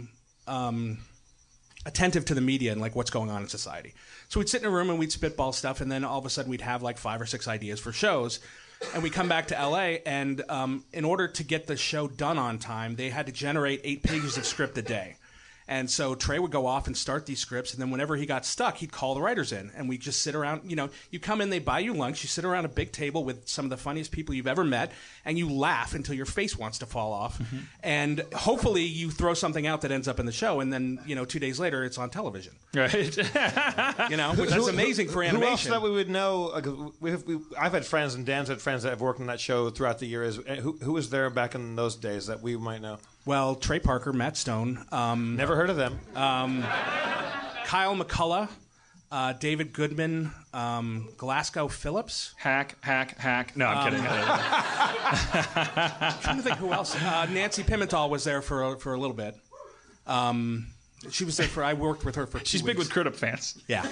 attentive to the media and what's going on in society. So we'd sit in a room and we'd spitball stuff, and then all of a sudden we'd have 5 or 6 ideas for shows. And we come back to LA, and in order to get the show done on time, they had to generate 8 pages of script a day. And so Trey would go off and start these scripts, and then whenever he got stuck, he'd call the writers in, and we just sit around. You know, you come in, they buy you lunch, you sit around a big table with some of the funniest people you've ever met, and you laugh until your face wants to fall off. And hopefully you throw something out that ends up in the show, and then 2 days later it's on television. Right. Which is amazing for animation. Who else that we would know? I've had friends, and Dan's had friends that have worked on that show throughout the years. Who was there back in those days that we might know? Well, Trey Parker, Matt Stone. Never heard of them. Kyle McCullough, David Goodman, Glasgow Phillips. Hack. No, I'm kidding. I'm trying to think who else. Nancy Pimental was there for a little bit. She was there I worked with her for 2 weeks. She's big with Crit-Up fans. Yeah.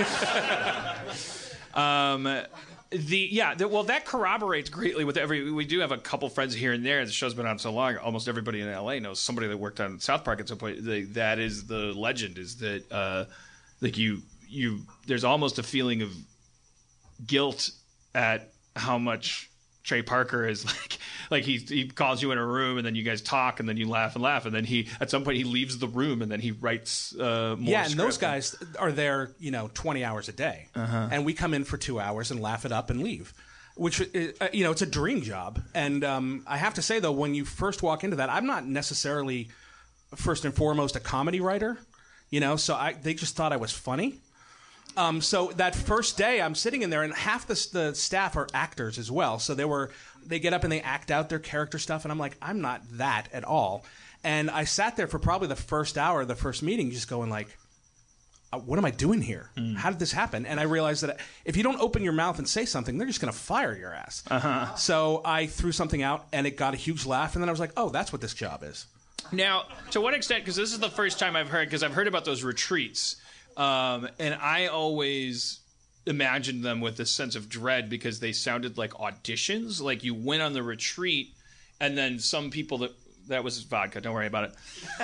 Well, that corroborates greatly with we do have a couple friends here and there. The show's been on so long, almost everybody in LA knows somebody that worked on South Park at some point. That is the legend, is that there's almost a feeling of guilt at how much Trey Parker is like he calls you in a room, and then you guys talk, and then you laugh, and then at some point he leaves the room, and then he writes more and those guys are there 20 hours a day, and we come in for 2 hours and laugh it up and leave, which it's a dream job. And I have to say, though, when you first walk into that, I'm not necessarily first and foremost a comedy writer, so they just thought I was funny. So that first day, I'm sitting in there, and half the staff are actors as well. So they get up and they act out their character stuff, and I'm like, I'm not that at all. And I sat there for probably the first hour of the first meeting, just going like, what am I doing here? How did this happen? And I realized that if you don't open your mouth and say something, they're just going to fire your ass. So I threw something out, and it got a huge laugh, and then I was like, oh, that's what this job is. Now, to what extent, because this is the first time I've heard about those retreats. And I always imagined them with this sense of dread because they sounded like auditions. Like you went on the retreat, and then some people that was vodka. Don't worry about it.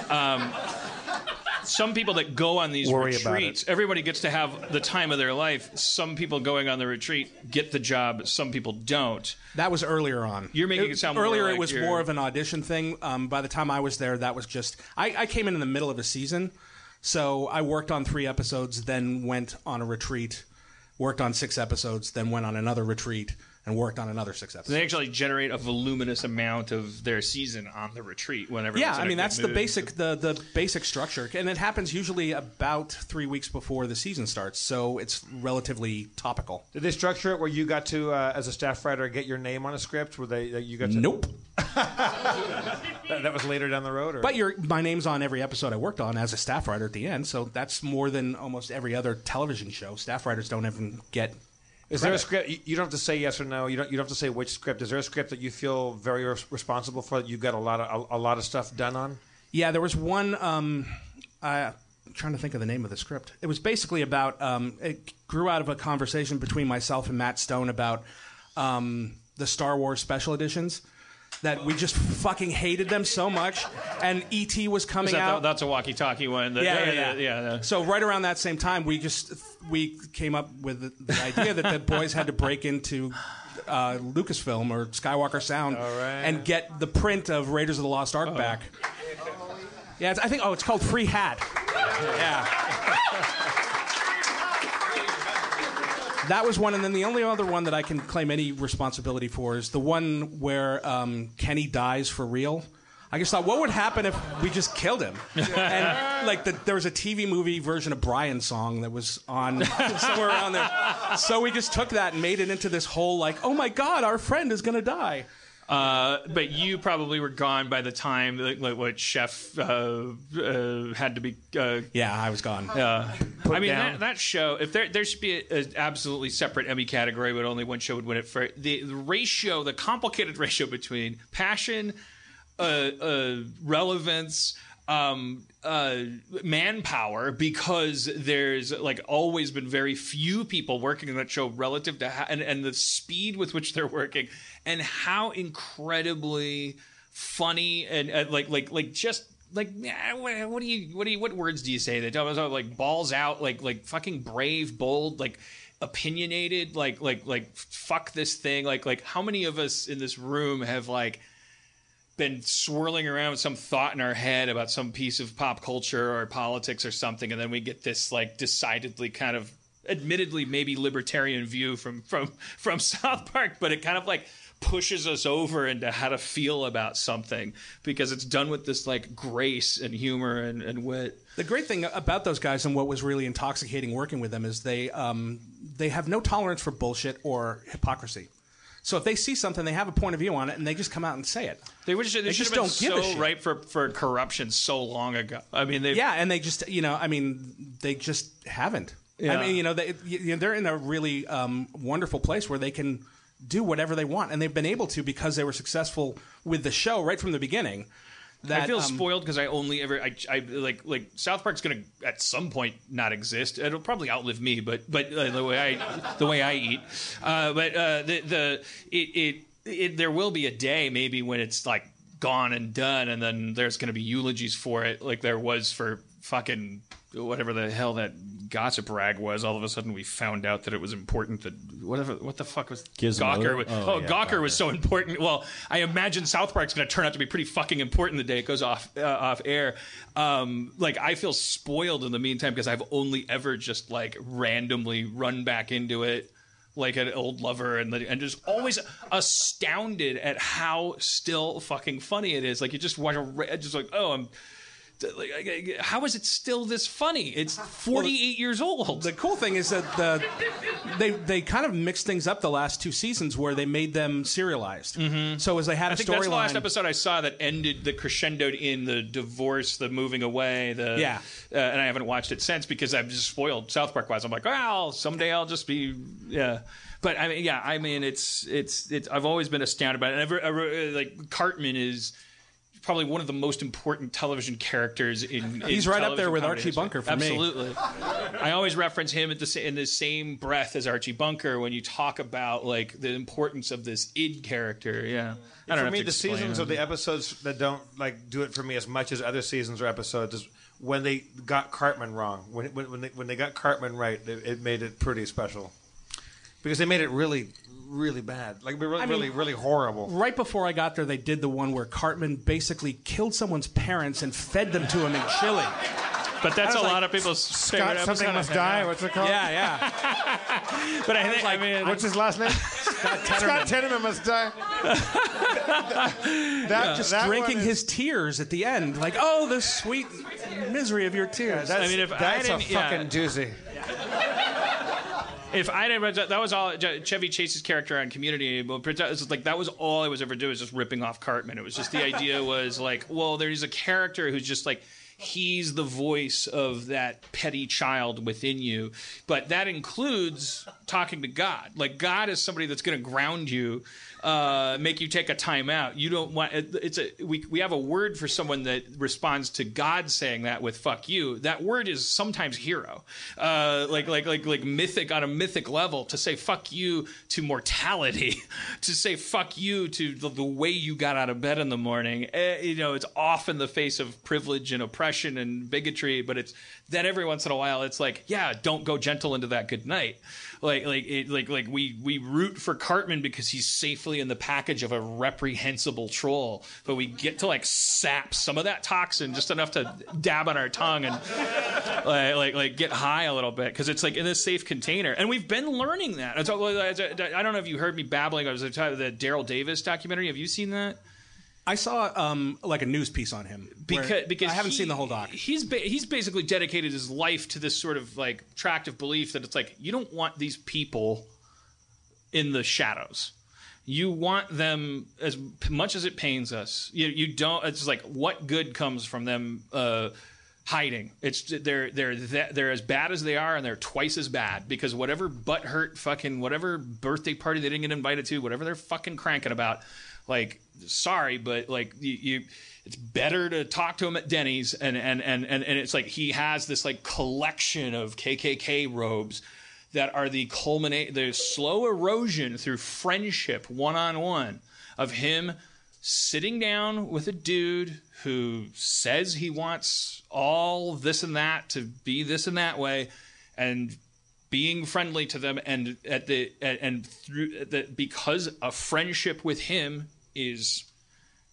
Some people that go on these retreats, everybody gets to have the time of their life. Some people going on the retreat get the job. Some people don't. That was earlier on. You're making it sound earlier. More like it was more of an audition thing. By the time I was there, that was just I came in the middle of a season. So I worked on 3 episodes, then went on a retreat, worked on 6 episodes, then went on another retreat, and worked on another 6 episodes. They actually generate a voluminous amount of their season on the retreat whenever. Yeah, I mean that's the basic structure, and it happens usually about 3 weeks before the season starts, so it's relatively topical. Did they structure it where you got to, as a staff writer, get your name on a script? Where you got to? Nope. That was later down the road, or? But my name's on every episode I worked on as a staff writer at the end, so that's more than almost every other television show. Staff writers don't even get. Is there a script? You don't have to say yes or no. You don't have to say which script. Is there a script that you feel very responsible for? That you got a lot of stuff done on? Yeah, there was one. I'm trying to think of the name of the script. It was basically about. It grew out of a conversation between myself and Matt Stone about the Star Wars special editions. That we just fucking hated them so much, and E.T. was coming out. That's a walkie-talkie one. Yeah. So right around that same time, we came up with the idea that the boys had to break into Lucasfilm or Skywalker Sound and get the print of Raiders of the Lost Ark back. Yeah, I think. It's called Free Hat. Yeah. That was one, and then the only other one that I can claim any responsibility for is the one where Kenny dies for real. I just thought, what would happen if we just killed him? And there was a TV movie version of Brian's song that was on somewhere around there. So we just took that and made it into this whole oh my God, our friend is going to die. But you probably were gone by the time what Chef had to be. Yeah, I was gone. I mean that show. If there should be an absolutely separate Emmy category, but only one show would win it for the ratio, the complicated ratio between passion, relevance. Manpower, because there's always been very few people working on that show relative to and the speed with which they're working, and how incredibly funny and what words do you say that balls out, fucking brave, bold, opinionated, fuck this thing, how many of us in this room have been swirling around with some thought in our head about some piece of pop culture or politics or something, and then we get this like decidedly kind of admittedly maybe libertarian view from South Park, but it kind of like pushes us over into how to feel about something because it's done with this like grace and humor and wit. The great thing about those guys and what was really intoxicating working with them is they have no tolerance for bullshit or hypocrisy. So if they see something, they have a point of view on it, and they just come out and say it. They just don't don't give a so shit. ripe for corruption so long ago. I mean, and they just they just haven't. Yeah. I mean, they're in a really wonderful place where they can do whatever they want, and they've been able to because they were successful with the show right from the beginning. I feel spoiled because I only ever I like South Park's gonna at some point not exist. It'll probably outlive me, but the way I eat. There will be a day maybe when it's like gone and done, and then there's gonna be eulogies for it, like there was for fucking whatever the hell that gossip rag was. All of a sudden we found out that it was important that what the fuck was Gawker? Gawker was so important. Well, I imagine South Park's going to turn out to be pretty fucking important the day it goes off air. Like I feel spoiled in the meantime because I've only ever just like randomly run back into it like an old lover and just always astounded at how still fucking funny it is. Like you just watch just like, oh, how is it still this funny? It's 48 years old. The cool thing is that they kind of mixed things up the last two seasons where they made them serialized. Mm-hmm. So as they had a storyline, I think that's the last episode I saw that ended the crescendoed in the divorce, the moving away, and I haven't watched it since because I've just spoiled South Park wise. I'm like, well, someday I'll just be But I mean, it's I've always been astounded by it. Like Cartman is probably one of the most important television characters in he's right up there with Archie Bunker for me. Absolutely. I always reference him in the same breath as Archie Bunker when you talk about like the importance of this id character. Yeah. For me, the seasons or the episodes that don't like do it for me as much as other seasons or episodes is when they got Cartman wrong. When they got Cartman right, it made it pretty special because they made it really, really bad. Like really horrible. Right before I got there, they did the one where Cartman basically killed someone's parents and fed them to him in Chile. But that's a lot of people's favorite episode. Something Must Die. What's it called? Yeah. But I mean, what's his last name? Scott Tenorman Must Die. Just drinking his tears at the end, like, oh, the sweet misery of your tears. That's a fucking doozy. If I didn't read that was all Chevy Chase's character on Community. That was all I was ever doing, was just ripping off Cartman. It was just the idea was like, well, there's a character who's just like, he's the voice of that petty child within you. But that includes talking to God. Like God is somebody that's going to ground you, make you take a time out. You don't want we have a word for someone that responds to God saying that with fuck you. That word is sometimes hero. Like mythic on a mythic level, to say fuck you to mortality, to say fuck you to the way you got out of bed in the morning. It's often the face of privilege and oppression and bigotry, but it's then every once in a while it's like, yeah, don't go gentle into that good night. We root for Cartman because he's safely in the package of a reprehensible troll, but we get to like sap some of that toxin just enough to dab on our tongue and get high a little bit because it's like in a safe container, and we've been learning that. I don't know if you heard me babbling. I was talking about the Daryl Davis documentary. Have you seen that? I saw like a news piece on him because I haven't seen the whole doc. He's basically dedicated his life to this sort of like tract of belief that it's like you don't want these people in the shadows. You want them as much as it pains us. You don't. It's like what good comes from them hiding? They're as bad as they are, and they're twice as bad because whatever butthurt fucking whatever birthday party they didn't get invited to, whatever they're fucking cranking about. Like, sorry, but like it's better to talk to him at Denny's, and it's like he has this like collection of KKK robes that are the slow erosion through friendship, one-on-one, of him sitting down with a dude who says he wants all this and that to be this and that way, and being friendly to them, and because a friendship with him is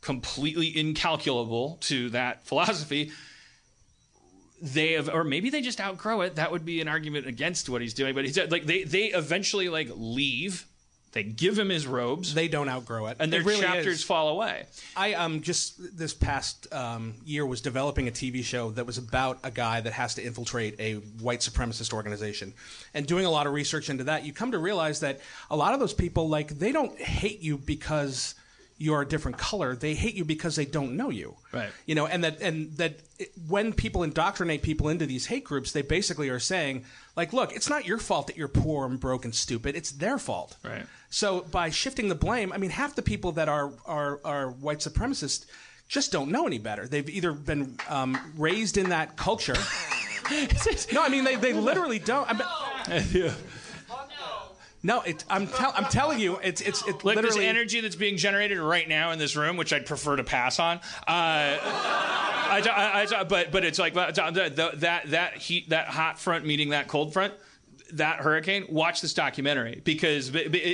completely incalculable to that philosophy. They have, or maybe they just outgrow it. That would be an argument against what he's doing. But he's like they eventually like leave. They give him his robes. They don't outgrow it, and their really chapters fall away. I just this past year was developing a TV show that was about a guy that has to infiltrate a white supremacist organization, and doing a lot of research into that, you come to realize that a lot of those people, like, they don't hate you because you're a different color. They hate you because they don't know you. Right. You know, and that when people indoctrinate people into these hate groups, they basically are saying, like, look, it's not your fault that you're poor and broke and stupid. It's their fault. Right. So by shifting the blame, I mean, half the people that are white supremacists just don't know any better. They've either been raised in that culture. No, I mean, they literally don't. No, I'm telling you, it's Look, literally there's energy that's being generated right now in this room, which I'd prefer to pass on. But it's like that heat, that hot front meeting that cold front, that hurricane. Watch this documentary, because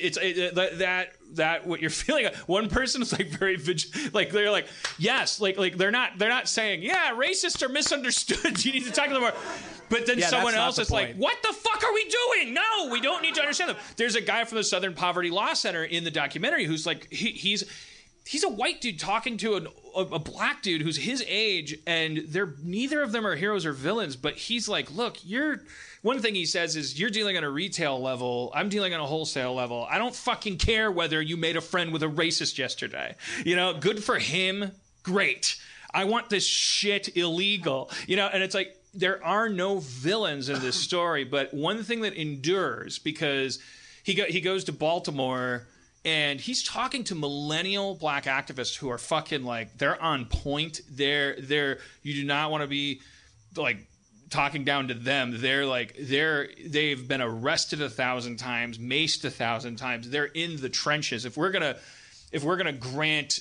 that what you're feeling. One person is like very like they're like, yes, like they're not saying, yeah, racists are misunderstood. You need to talk to them more. But then someone else is like, what the fuck are we doing? No, we don't need to understand them. There's a guy from the Southern Poverty Law Center in the documentary who's like, he's a white dude talking to a black dude who's his age, and neither of them are heroes or villains, but he's like, look, one thing he says is, you're dealing on a retail level, I'm dealing on a wholesale level. I don't fucking care whether you made a friend with a racist yesterday. You know, good for him, great. I want this shit illegal. You know, and it's like, there are no villains in this story, but one thing that endures, because he goes to Baltimore and he's talking to millennial black activists who are fucking like, they're on point. You do not want to be like talking down to them. They've been arrested 1,000 times, maced 1,000 times. They're in the trenches. If we're gonna grant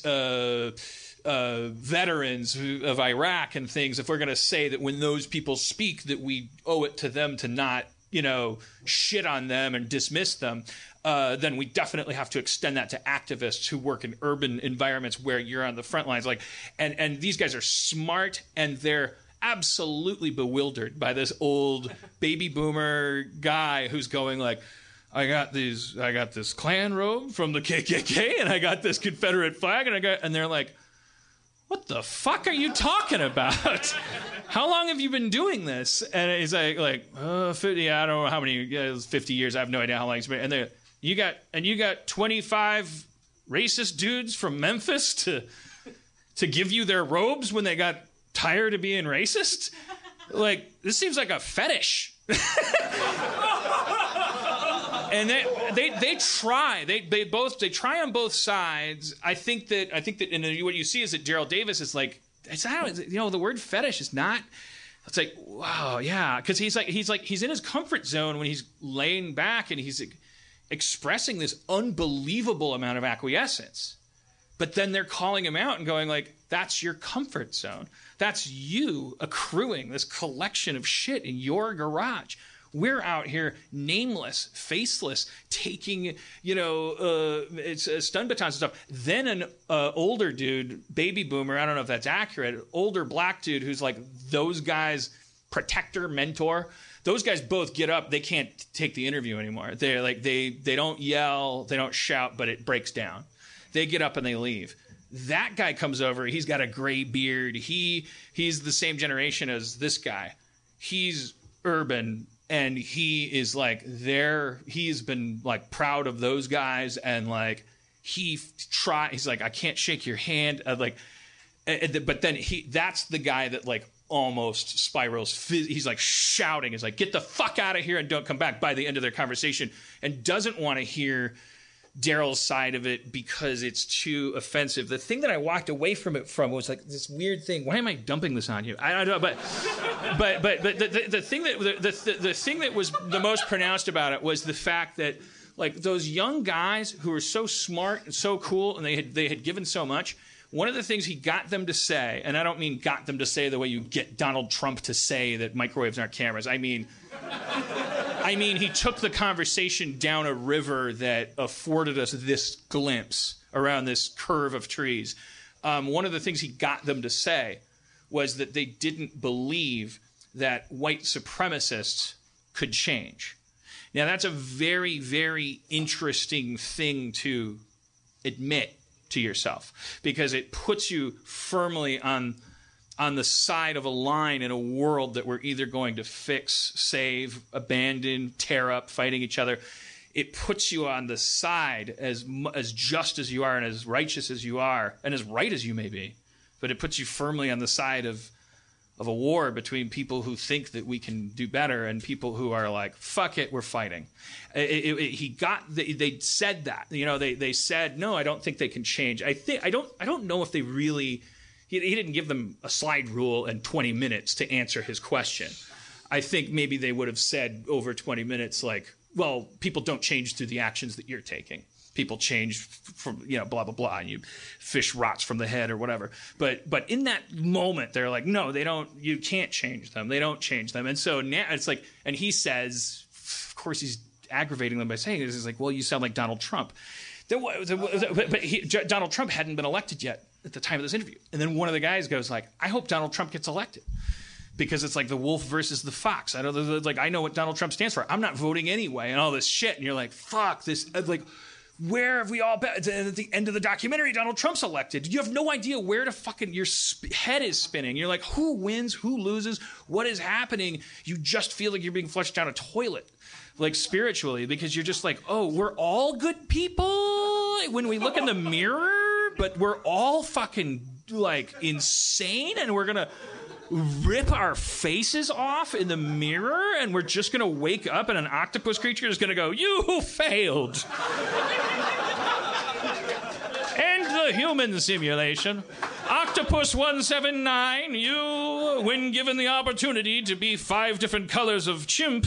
veterans of Iraq and things, if we're going to say that when those people speak that we owe it to them to not, you know, shit on them and dismiss them, then we definitely have to extend that to activists who work in urban environments where you're on the front lines. Like, and these guys are smart, and they're absolutely bewildered by this old baby boomer guy who's going like, I got this Klan robe from the KKK, and I got this Confederate flag, and they're like, what the fuck are you talking about? How long have you been doing this? And he's like 50, I don't know how many, 50 years. I have no idea how long it's been. And you got 25 racist dudes from Memphis to give you their robes when they got tired of being racist? Like, this seems like a fetish. And they try. They try on both sides. I think that and what you see is that Daryl Davis is like, the word fetish is not. It's like, wow, yeah, because he's in his comfort zone when he's laying back and he's expressing this unbelievable amount of acquiescence. But then they're calling him out and going like, that's your comfort zone. That's you accruing this collection of shit in your garage. We're out here nameless, faceless, taking, stun batons and stuff. Then an older dude, baby boomer, I don't know if that's accurate, older black dude who's like those guys' protector, mentor. Those guys both get up. They can't take the interview anymore. They're like, they don't yell, they don't shout, but it breaks down. They get up and they leave. That guy comes over. He's got a gray beard. He's the same generation as this guy. He's urban. And he is like he's been like proud of those guys, and like he's like, I can't shake your hand, but then that's the guy that like almost spirals. He's like shouting, he's like, get the fuck out of here and don't come back by the end of their conversation, and doesn't want to hear Daryl's side of it because it's too offensive. The thing that I walked away from was like this weird thing. Why am I dumping this on you? I don't know, but the thing that was the most pronounced about it was the fact that like those young guys who were so smart and so cool, and they had given so much. One of the things he got them to say, and I don't mean got them to say the way you get Donald Trump to say that microwaves aren't cameras. I mean, he took the conversation down a river that afforded us this glimpse around this curve of trees. one of the things he got them to say was that they didn't believe that white supremacists could change. Now, that's a very, very interesting thing to admit to yourself, because it puts you firmly on the side of a line in a world that we're either going to fix, save, abandon, tear up, fighting each other. It puts you on the side as just as you are and as righteous as you are and as right as you may be. But it puts you firmly on the side of a war between people who think that we can do better and people who are like, fuck it, we're fighting. They said that. They said, no, I don't think they can change. I don't know if they really... He didn't give them a slide rule and 20 minutes to answer his question. I think maybe they would have said over 20 minutes, like, well, people don't change through the actions that you're taking. People change from, blah, blah, blah, and fish rots from the head or whatever. But in that moment, they're like, no, they don't, you can't change them. They don't change them. And so now it's like, and he says, of course, he's aggravating them by saying this. He's like, well, you sound like Donald Trump. But Donald Trump hadn't been elected yet at the time of this interview. And then one of the guys goes like, I hope Donald Trump gets elected. Because it's like the wolf versus the fox. I know what Donald Trump stands for. I'm not voting anyway and all this shit. And you're like, fuck this. Like, where have we all been? At the end of the documentary, Donald Trump's elected. You have no idea where to fucking your head is spinning. You're like, who wins? Who loses? What is happening? You just feel like you're being flushed down a toilet, like spiritually, because you're just like, oh, we're all good people when we look in the mirror, but we're all fucking like insane, and we're gonna rip our faces off in the mirror, and we're just gonna wake up and an octopus creature is gonna go, you failed. End the human simulation. Octopus 179, you, when given the opportunity to be 5 different colors of chimp,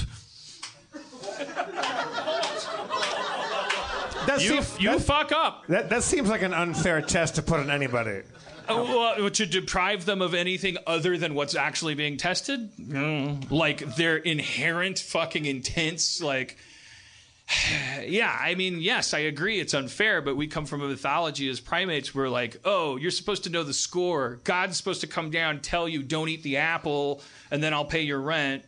you fuck up. That seems like an unfair test to put on anybody. To deprive them of anything other than what's actually being tested? Like their inherent fucking intense, like... Yeah, I mean, yes, I agree it's unfair, but we come from a mythology as primates where like, oh, you're supposed to know the score. God's supposed to come down, tell you don't eat the apple, and then I'll pay your rent.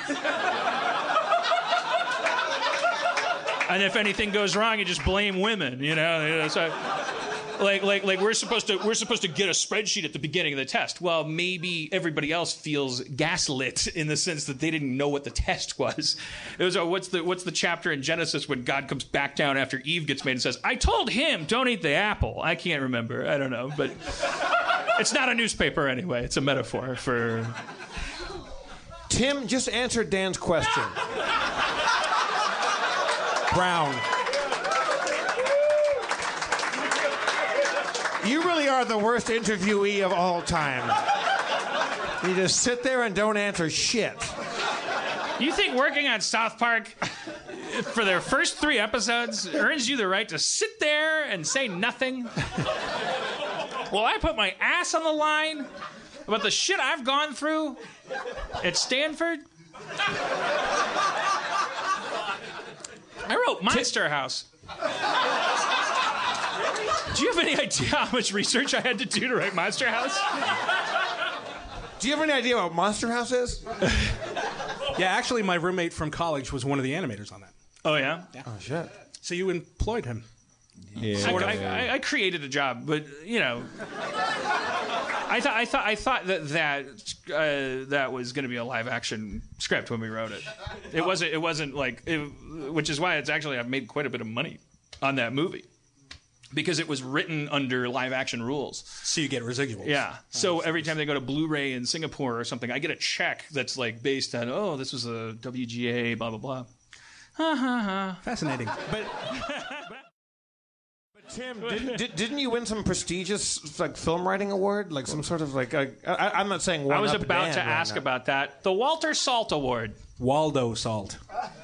And if anything goes wrong, you just blame women, so... Like we're supposed to get a spreadsheet at the beginning of the test. Well, maybe everybody else feels gaslit in the sense that they didn't know what the test was. It was what's the chapter in Genesis when God comes back down after Eve gets made and says, "I told him don't eat the apple." I can't remember. I don't know, but it's not a newspaper anyway. It's a metaphor for. Tim, just answer Dan's question. Brown. You really are the worst interviewee of all time. You just sit there and don't answer shit. You think working on South Park for their first 3 episodes earns you the right to sit there and say nothing? Well, I put my ass on the line about the shit I've gone through at Stanford. I wrote Monster House. Do you have any idea how much research I had to do to write Monster House? Do you have any idea what Monster House is? Yeah, actually, my roommate from college was one of the animators on that. Oh, yeah? Oh, shit. So you employed him. Yeah. I created a job, but, I thought that was going to be a live action script when we wrote it. It wasn't like, which is why I've made quite a bit of money on that movie. Because it was written under live action rules. So you get residuals. Yeah. So every time they go to Blu-ray in Singapore or something, I get a check that's like based on, oh, this was a WGA, blah, blah, blah. Fascinating. But Tim, didn't you win some prestigious like film writing award? Like some sort of like, I'm not saying one. I was about to ask about that. The Walter Salt Award. Waldo Salt.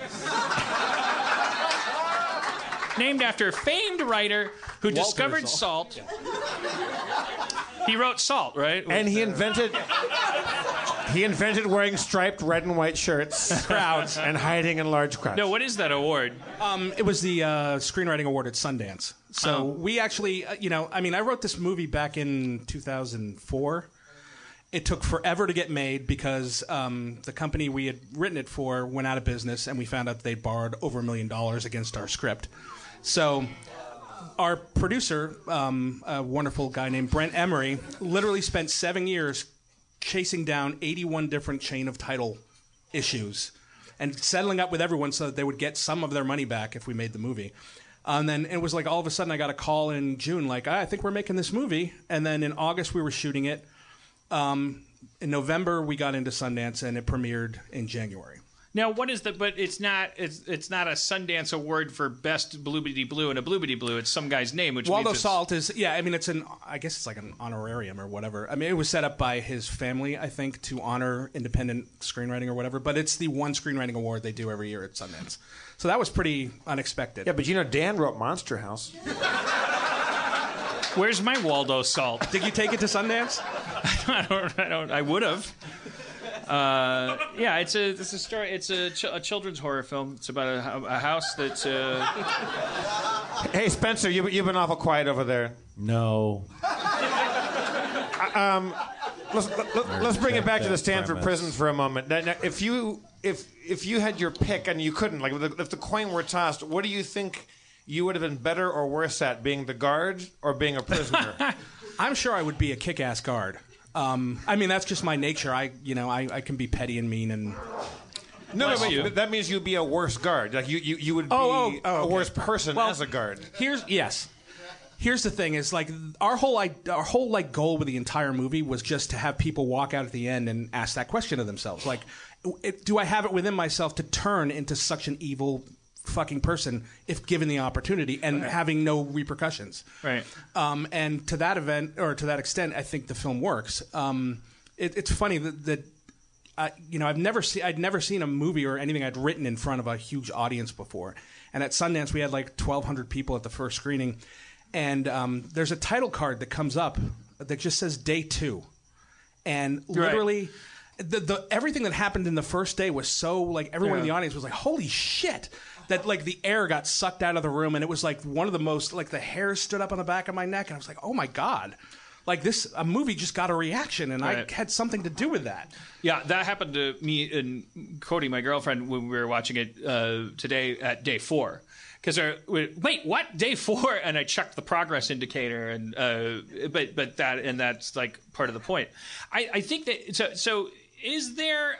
Named after famed writer who discovered salt. He wrote Salt, right? And he invented He invented wearing striped red and white shirts, crowds, and hiding in large crowds. No, what is that award? It was the Screenwriting Award at Sundance. So we actually, I wrote this movie back in 2004. It took forever to get made because the company we had written it for went out of business, and we found out they borrowed over $1 million against our script. So our producer, a wonderful guy named Brent Emery, literally spent 7 years chasing down 81 different chain of title issues and settling up with everyone so that they would get some of their money back if we made the movie. And then it was like all of a sudden I got a call in June like, I think we're making this movie. And then in August we were shooting it. In November we got into Sundance and it premiered in January. Now, what is the? But it's not a Sundance award for best Bluebity Blue and a Bluebity Blue. It's some guy's name, which Waldo means Salt is. Yeah, I mean, I guess it's like an honorarium or whatever. I mean, it was set up by his family, I think, to honor independent screenwriting or whatever. But it's the one screenwriting award they do every year at Sundance. So that was pretty unexpected. Yeah, but Dan wrote Monster House. Where's my Waldo Salt? Did you take it to Sundance? I don't. I would have. Yeah, it's a story. It's a children's horror film. It's about a house that's. Hey, Spencer, you've been awful quiet over there. No. Let's bring it back to the Stanford prison for a moment. Now, if you had your pick and you couldn't, like if the coin were tossed, what do you think you would have been better or worse at, being the guard or being a prisoner? I'm sure I would be a kick-ass guard. I mean, that's just my nature. I can be petty and mean and. No, but that means you'd be a worse guard. Like you would be a worse person as a guard. Here's the thing: is like our whole goal with the entire movie was just to have people walk out at the end and ask that question of themselves, like, do I have it within myself to turn into such an evil fucking person if given the opportunity and having no repercussions? Right. And to that extent, I think the film works. It's funny that I'd never seen a movie or anything I'd written in front of a huge audience before. And at Sundance, we had like 1,200 people at the first screening. And there's a title card that comes up that just says Day 2. And literally, the everything that happened in the first day was so, like, everyone in the audience was like, holy shit. That, like, the air got sucked out of the room. And it was, like, one of the most, like, the hair stood up on the back of my neck. And I was like, oh, my God. Like, a movie just got a reaction, and I had something to do with that. Yeah, that happened to me and Cody, my girlfriend, when we were watching it today at Day 4. Because wait, what? Day 4? And I checked the progress indicator, and but that's like part of the point. I think that so is there.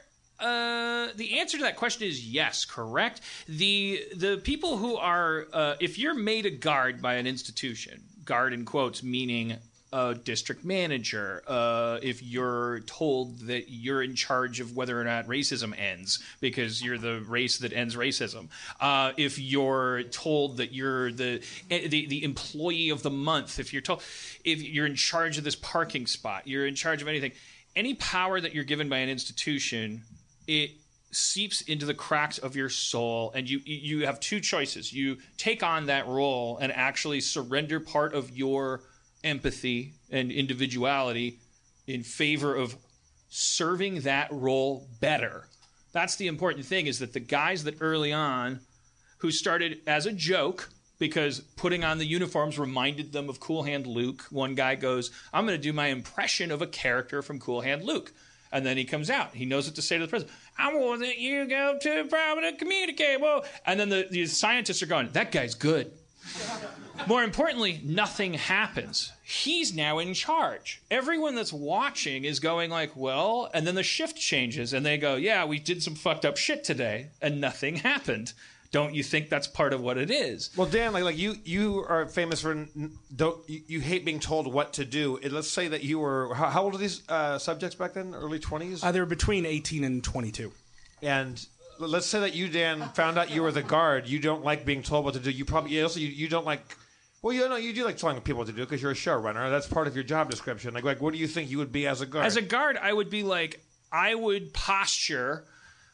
The answer to that question is yes, correct? The people who are if you're made a guard by an institution, guard in quotes, meaning a district manager, if you're told that you're in charge of whether or not racism ends because you're the race that ends racism, if you're told that you're the employee of the month, if you're in charge of this parking spot, you're in charge of anything, any power that you're given by an institution, it seeps into the cracks of your soul, and you have two choices. You take on that role and actually surrender part of your empathy and individuality in favor of serving that role better. That's the important thing, is that the guys that early on, who started as a joke because putting on the uniforms reminded them of Cool Hand Luke. One guy goes, I'm going to do my impression of a character from Cool Hand Luke. And then he comes out. He knows what to say to the president. I want that you go to Providence Communicate. Whoa. And then the scientists are going, that guy's good. More importantly, nothing happens. He's now in charge. Everyone that's watching is going like, well, and then the shift changes and they go, yeah, we did some fucked up shit today and nothing happened. Don't you think that's part of what it is? Well, Dan, like you are famous for you hate being told what to do. Let's say that you were how old are these subjects back then? Early 20s? They were between 18 and 22. And let's say that you, Dan, found out you were the guard. You don't like being told what to do. You probably also you don't like. Well, you do like telling people what to do because you're a showrunner. That's part of your job description. Like, what do you think you would be as a guard? As a guard, I would be like, I would posture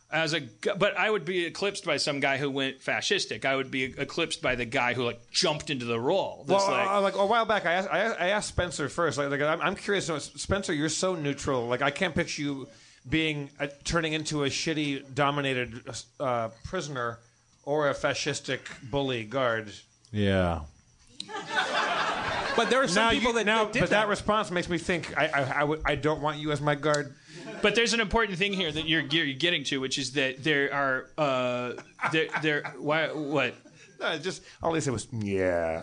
but I would be eclipsed by some guy who went fascistic. I would be eclipsed by the guy who like jumped into the role. Like a while back, I asked Spencer first. Like I'm curious. Spencer, you're so neutral. Like I can't picture you being turning into a shitty dominated prisoner or a fascistic bully guard. Yeah. But there are some people that did that response makes me think I don't want you as my guard. But there's an important thing here that you're getting to, which is that there are what? No, just all they said was yeah.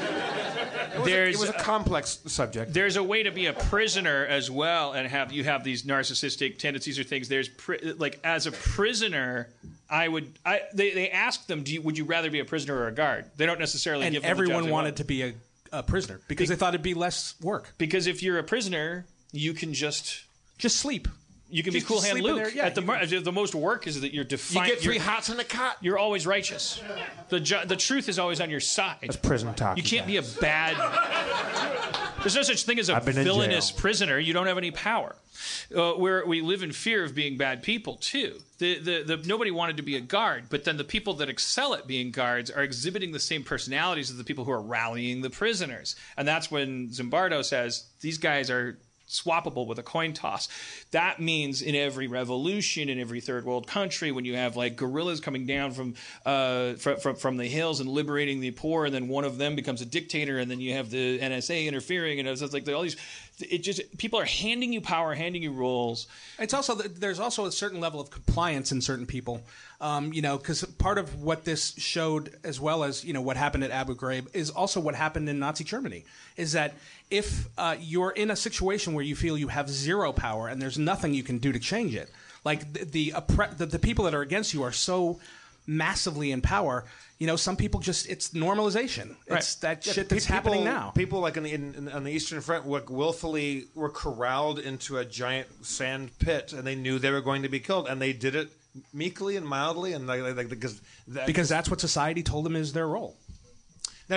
It was a complex subject. There's a way to be a prisoner as well, and have these narcissistic tendencies or things. There's as a prisoner, they asked them, would you rather be a prisoner or a guard? They don't necessarily give them the everyone jobs wanted to be a prisoner because they thought it'd be less work. Because if you're a prisoner, you can just sleep. You can be Cool Hand Luke. Yeah, the most work is that you're defiant. You get 3 hots in the cot. You're always righteous. The truth is always on your side. That's prison talk. You can't be a bad... There's no such thing as a villainous prisoner. You don't have any power. We live in fear of being bad people, too. Nobody wanted to be a guard, but then the people that excel at being guards are exhibiting the same personalities as the people who are rallying the prisoners. And that's when Zimbardo says, these guys are swappable with a coin toss. That means in every revolution, in every third world country, when you have guerrillas coming down from the hills and liberating the poor, and then one of them becomes a dictator, and then you have the NSA interfering, and it's all these. People are handing you power, handing you roles. It's also there's also a certain level of compliance in certain people, because part of what this showed, as well as what happened at Abu Ghraib, is also what happened in Nazi Germany. Is that if you're in a situation where you feel you have zero power and there's nothing you can do to change it, like the people that are against you are so massively in power. Some people it's normalization. It's that shit that's happening now. People on the Eastern Front willfully were corralled into a giant sand pit, and they knew they were going to be killed, and they did it meekly and mildly, and because that's what society told them is their role. Now,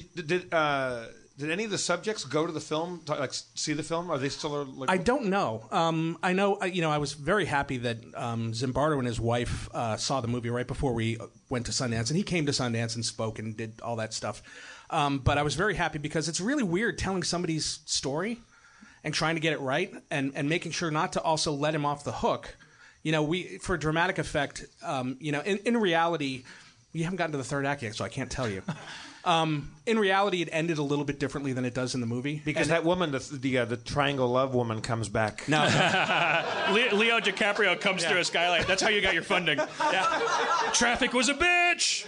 did any of the subjects go to the film, see the film? Are they still I don't know. I know. I was very happy that Zimbardo and his wife saw the movie right before we went to Sundance, and he came to Sundance and spoke and did all that stuff. But I was very happy because it's really weird telling somebody's story and trying to get it right and making sure not to also let him off the hook. For dramatic effect, in reality, we haven't gotten to the third act yet, so I can't tell you. In reality, it ended a little bit differently than it does in the movie. Because that woman, the triangle love woman, comes back. No. Leo DiCaprio comes through a skylight. That's how you got your funding. Traffic was a bitch.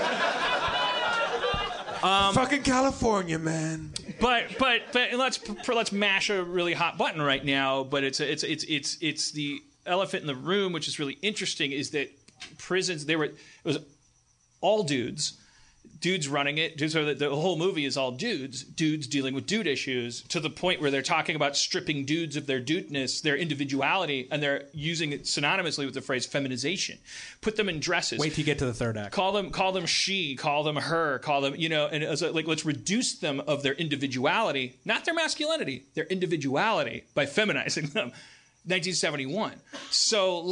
Fucking California, man. But let's mash a really hot button right now. But it's the elephant in the room, which is really interesting, is that prisons it was all dudes running it. So the whole movie is all dudes dealing with dude issues, to the point where they're talking about stripping dudes of their dudeness, their individuality, and they're using it synonymously with the phrase feminization. Put them in dresses. Wait till you get to the third act. Call them she, call them her, call them, and it's let's reduce them of their individuality, not their masculinity, their individuality, by feminizing them. 1971. So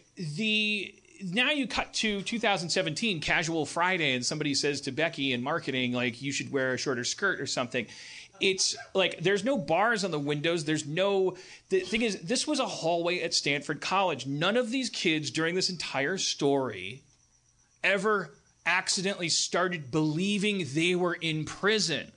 now you cut to 2017, Casual Friday, and somebody says to Becky in marketing, you should wear a shorter skirt or something. It's there's no bars on the windows. The thing is, this was a hallway at Stanford College. None of these kids during this entire story ever accidentally started believing they were in prison.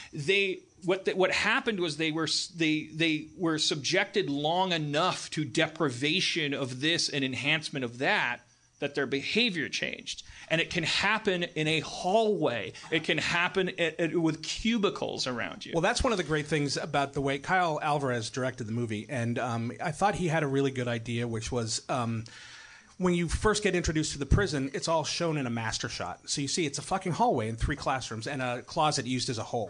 What happened was they were subjected long enough to deprivation of this and enhancement of that their behavior changed. And it can happen in a hallway. It can happen with cubicles around you. Well, that's one of the great things about the way Kyle Alvarez directed the movie. And I thought he had a really good idea, which was when you first get introduced to the prison, it's all shown in a master shot. So you see it's a fucking hallway and 3 classrooms and a closet used as a hole.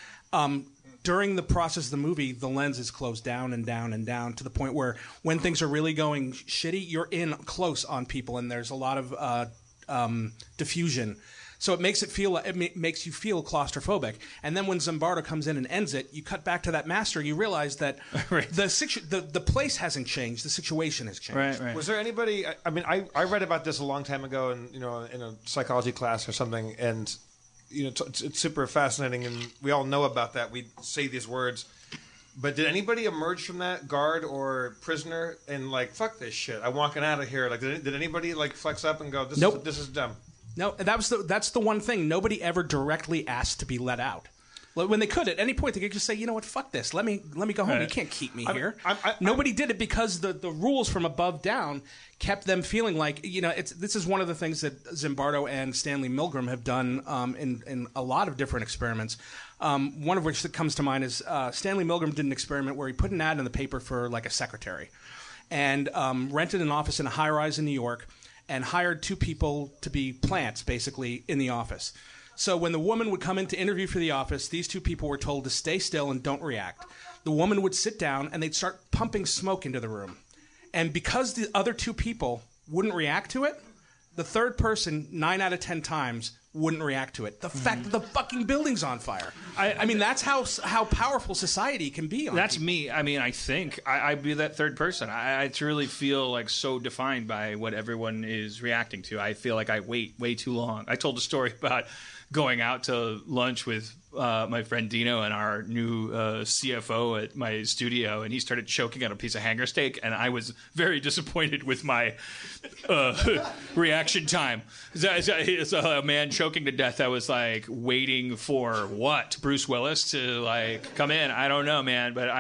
During the process of the movie, the lens is closed down and down and down to the point where when things are really going shitty, you're in close on people and there's a lot of diffusion. So it makes you feel claustrophobic. And then when Zimbardo comes in and ends it, you cut back to that master. You realize that the place hasn't changed. The situation has changed. Right. Was there anybody? I read about this a long time ago, in a psychology class or something, and. It's super fascinating, and we all know about that. We say these words, But did anybody emerge from that, guard or prisoner, and like, fuck this shit, I'm walking out of here? Like, did anybody like flex up and go, this is dumb? No, that's the one thing. Nobody ever directly asked to be let out. When they could, at any point, they could just say, you know what, fuck this. Let me go home. You can't keep me here. Nobody did it because the rules from above down kept them feeling like, this is one of the things that Zimbardo and Stanley Milgram have done in a lot of different experiments. One of which that comes to mind is Stanley Milgram did an experiment where he put an ad in the paper for like a secretary and rented an office in a high-rise in New York and hired 2 people to be plants, basically, in the office. So when the woman would come in to interview for the office, these 2 people were told to stay still and don't react. The woman would sit down, and they'd start pumping smoke into the room. And because the other 2 people wouldn't react to it, the third person, 9 out of 10 times, wouldn't react to it. The fact that the fucking building's on fire. I mean, that's how powerful society can be. That's me. I mean, I think I'd be that third person. I truly feel like so defined by what everyone is reacting to. I feel like I wait way too long. I told a story about going out to lunch with my friend Dino and our new CFO at my studio, and he started choking on a piece of hanger steak, and I was very disappointed with my reaction time. It's a man choking to death. I was like waiting for what? Bruce Willis to like come in? I don't know, man, but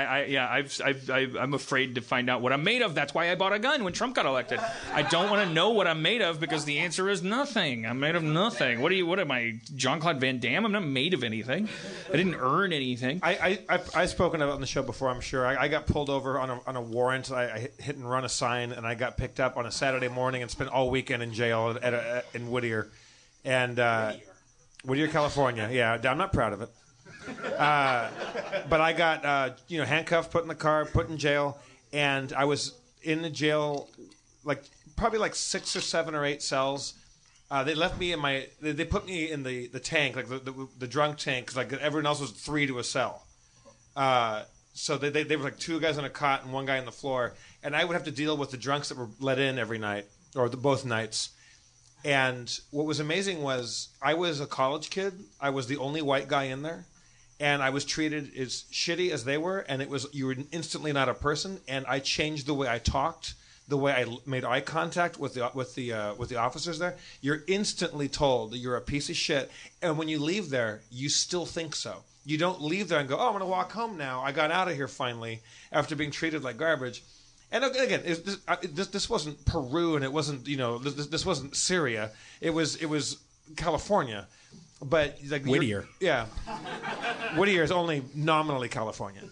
I'm afraid to find out what I'm made of. That's why I bought a gun when Trump got elected. I don't want to know what I'm made of because the answer is nothing. I'm made of nothing. What am I, Jean-Claude Van Damme? I'm not made of anything. I didn't earn anything. I've spoken about it on the show before, I'm sure. I got pulled over on a warrant. I hit and run a sign, and I got picked up on a Saturday morning and spent all weekend in jail in Whittier. And Whittier, California. Yeah, I'm not proud of it. But I got handcuffed, put in the car, put in jail, and I was in the jail probably 6 or 7 or 8 cells. They left me in they put me in the tank, like the drunk tank, because like everyone else was 3 to a cell. So they were like 2 guys on a cot and 1 guy on the floor, and I would have to deal with the drunks that were let in every night or both nights. And what was amazing was I was a college kid. I was the only white guy in there, and I was treated as shitty as they were. And you were instantly not a person. And I changed the way I talked, the way I made eye contact with the officers there. You're instantly told that you're a piece of shit, and when you leave there, you still think so. You don't leave there and go, "Oh, I'm going to walk home now. I got out of here finally after being treated like garbage." And again, this wasn't Peru, and it wasn't this wasn't Syria. It was California, but like Whittier. Yeah, Whittier is only nominally California.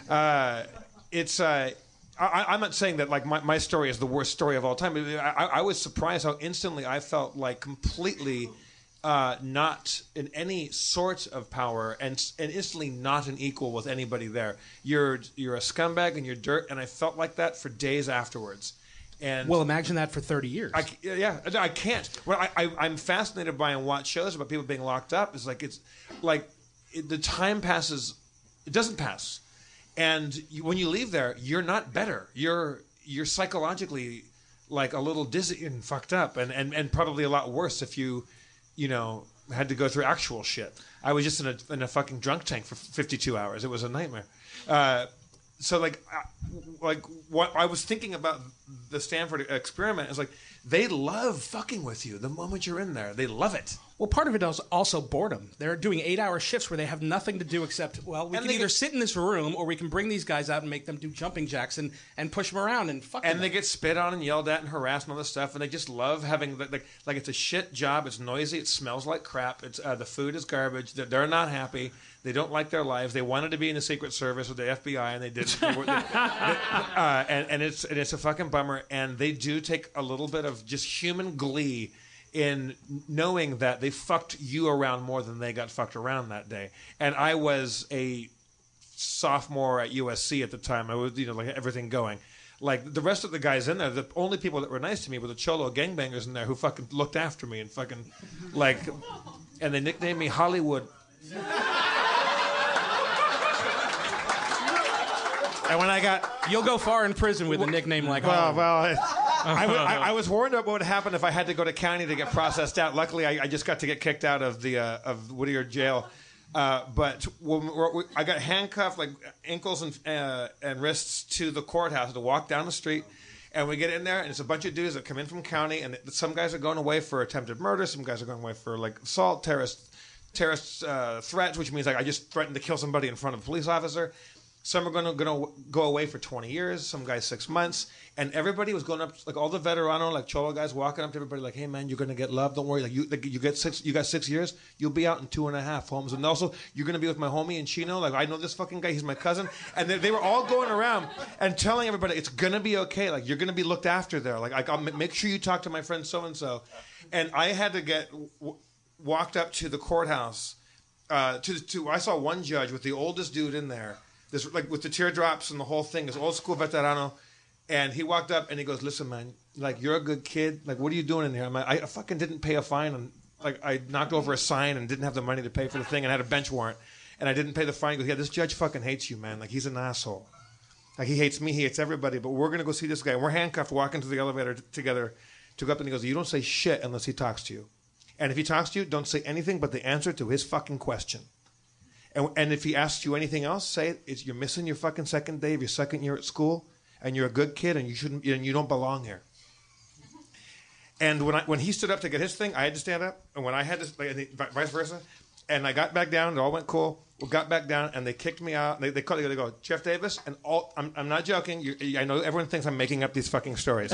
I'm not saying that like my story is the worst story of all time. I was surprised how instantly I felt like completely not in any sort of power and instantly not an equal with anybody there. You're a scumbag and you're dirt, and I felt like that for days afterwards. And well, imagine that for 30 years. I can't. Well, I'm fascinated by and watch shows about people being locked up. The time passes. It doesn't pass. And when you leave there, you're not better. You're psychologically like a little dizzy and fucked up, and probably a lot worse if you had to go through actual shit. I was just in a fucking drunk tank for 52 hours. It was a nightmare. So what I was thinking about the Stanford experiment is like they love fucking with you the moment you're in there. They love it. Well, part of it is also boredom. They're doing 8-hour shifts where they have nothing to do except, we can either sit in this room or we can bring these guys out and make them do jumping jacks and push them around and fuck them. And they get spit on and yelled at and harassed and all this stuff, and they just love having like it's a shit job. It's noisy. It smells like crap. It's the food is garbage. They're not happy. They don't like their lives. They wanted to be in the Secret Service with the FBI, and they didn't. And it's a fucking bummer. And they do take a little bit of just human glee in knowing that they fucked you around more than they got fucked around that day. And I was a sophomore at USC at the time. I was, like everything going. Like the rest of the guys in there, the only people that were nice to me were the Cholo gangbangers in there who fucking looked after me and fucking and they nicknamed me Hollywood. And when I got... You'll go far in prison with a nickname like Hollywood. I was worried about what would happen if I had to go to county to get processed out. Luckily, I just got to get kicked out of the of Whittier jail. But when I got handcuffed, like ankles and wrists, to the courthouse to walk down the street. And we get in there, and it's a bunch of dudes that come in from county, and some guys are going away for attempted murder, some guys are going away for like assault, terrorist threats, which means like I just threatened to kill somebody in front of a police officer. Some are going to go away for 20 years, some guys 6 months, and everybody was going up, like all the veterano, like Cholo guys, walking up to everybody like, "Hey man, you're going to get love. Don't worry. Like you got 6 years. You'll be out in 2.5, Holmes. And also you're going to be with my homie in Chino. Like I know this fucking guy. He's my cousin." And they were all going around and telling everybody it's going to be okay. Like you're going to be looked after there. Like I'll make sure you talk to my friend so and so. And I had to get walked up to the courthouse. I saw one judge with the oldest dude in there. This, like with the teardrops and the whole thing, this old school veterano, and he walked up and he goes, "Listen, man, like you're a good kid. Like what are you doing in here?" I'm like, I fucking didn't pay a fine, and like I knocked over a sign and didn't have the money to pay for the thing, and had a bench warrant, and I didn't pay the fine. He goes, "Yeah, this judge fucking hates you, man. Like he's an asshole. Like he hates me, he hates everybody. But we're gonna go see this guy, and we're handcuffed, walking to the elevator together to go up." And he goes, "You don't say shit unless he talks to you, and if he talks to you, don't say anything but the answer to his fucking question." And if he asks you anything else, say you're missing your fucking second day of your second year at school, and you're a good kid, and you don't belong here. And when he stood up to get his thing, I had to stand up, and when I had to, like, vice versa, and I got back down, it all went cool. We got back down, and they kicked me out. They go, "Jeff Davis," and I'm not joking. I know everyone thinks I'm making up these fucking stories.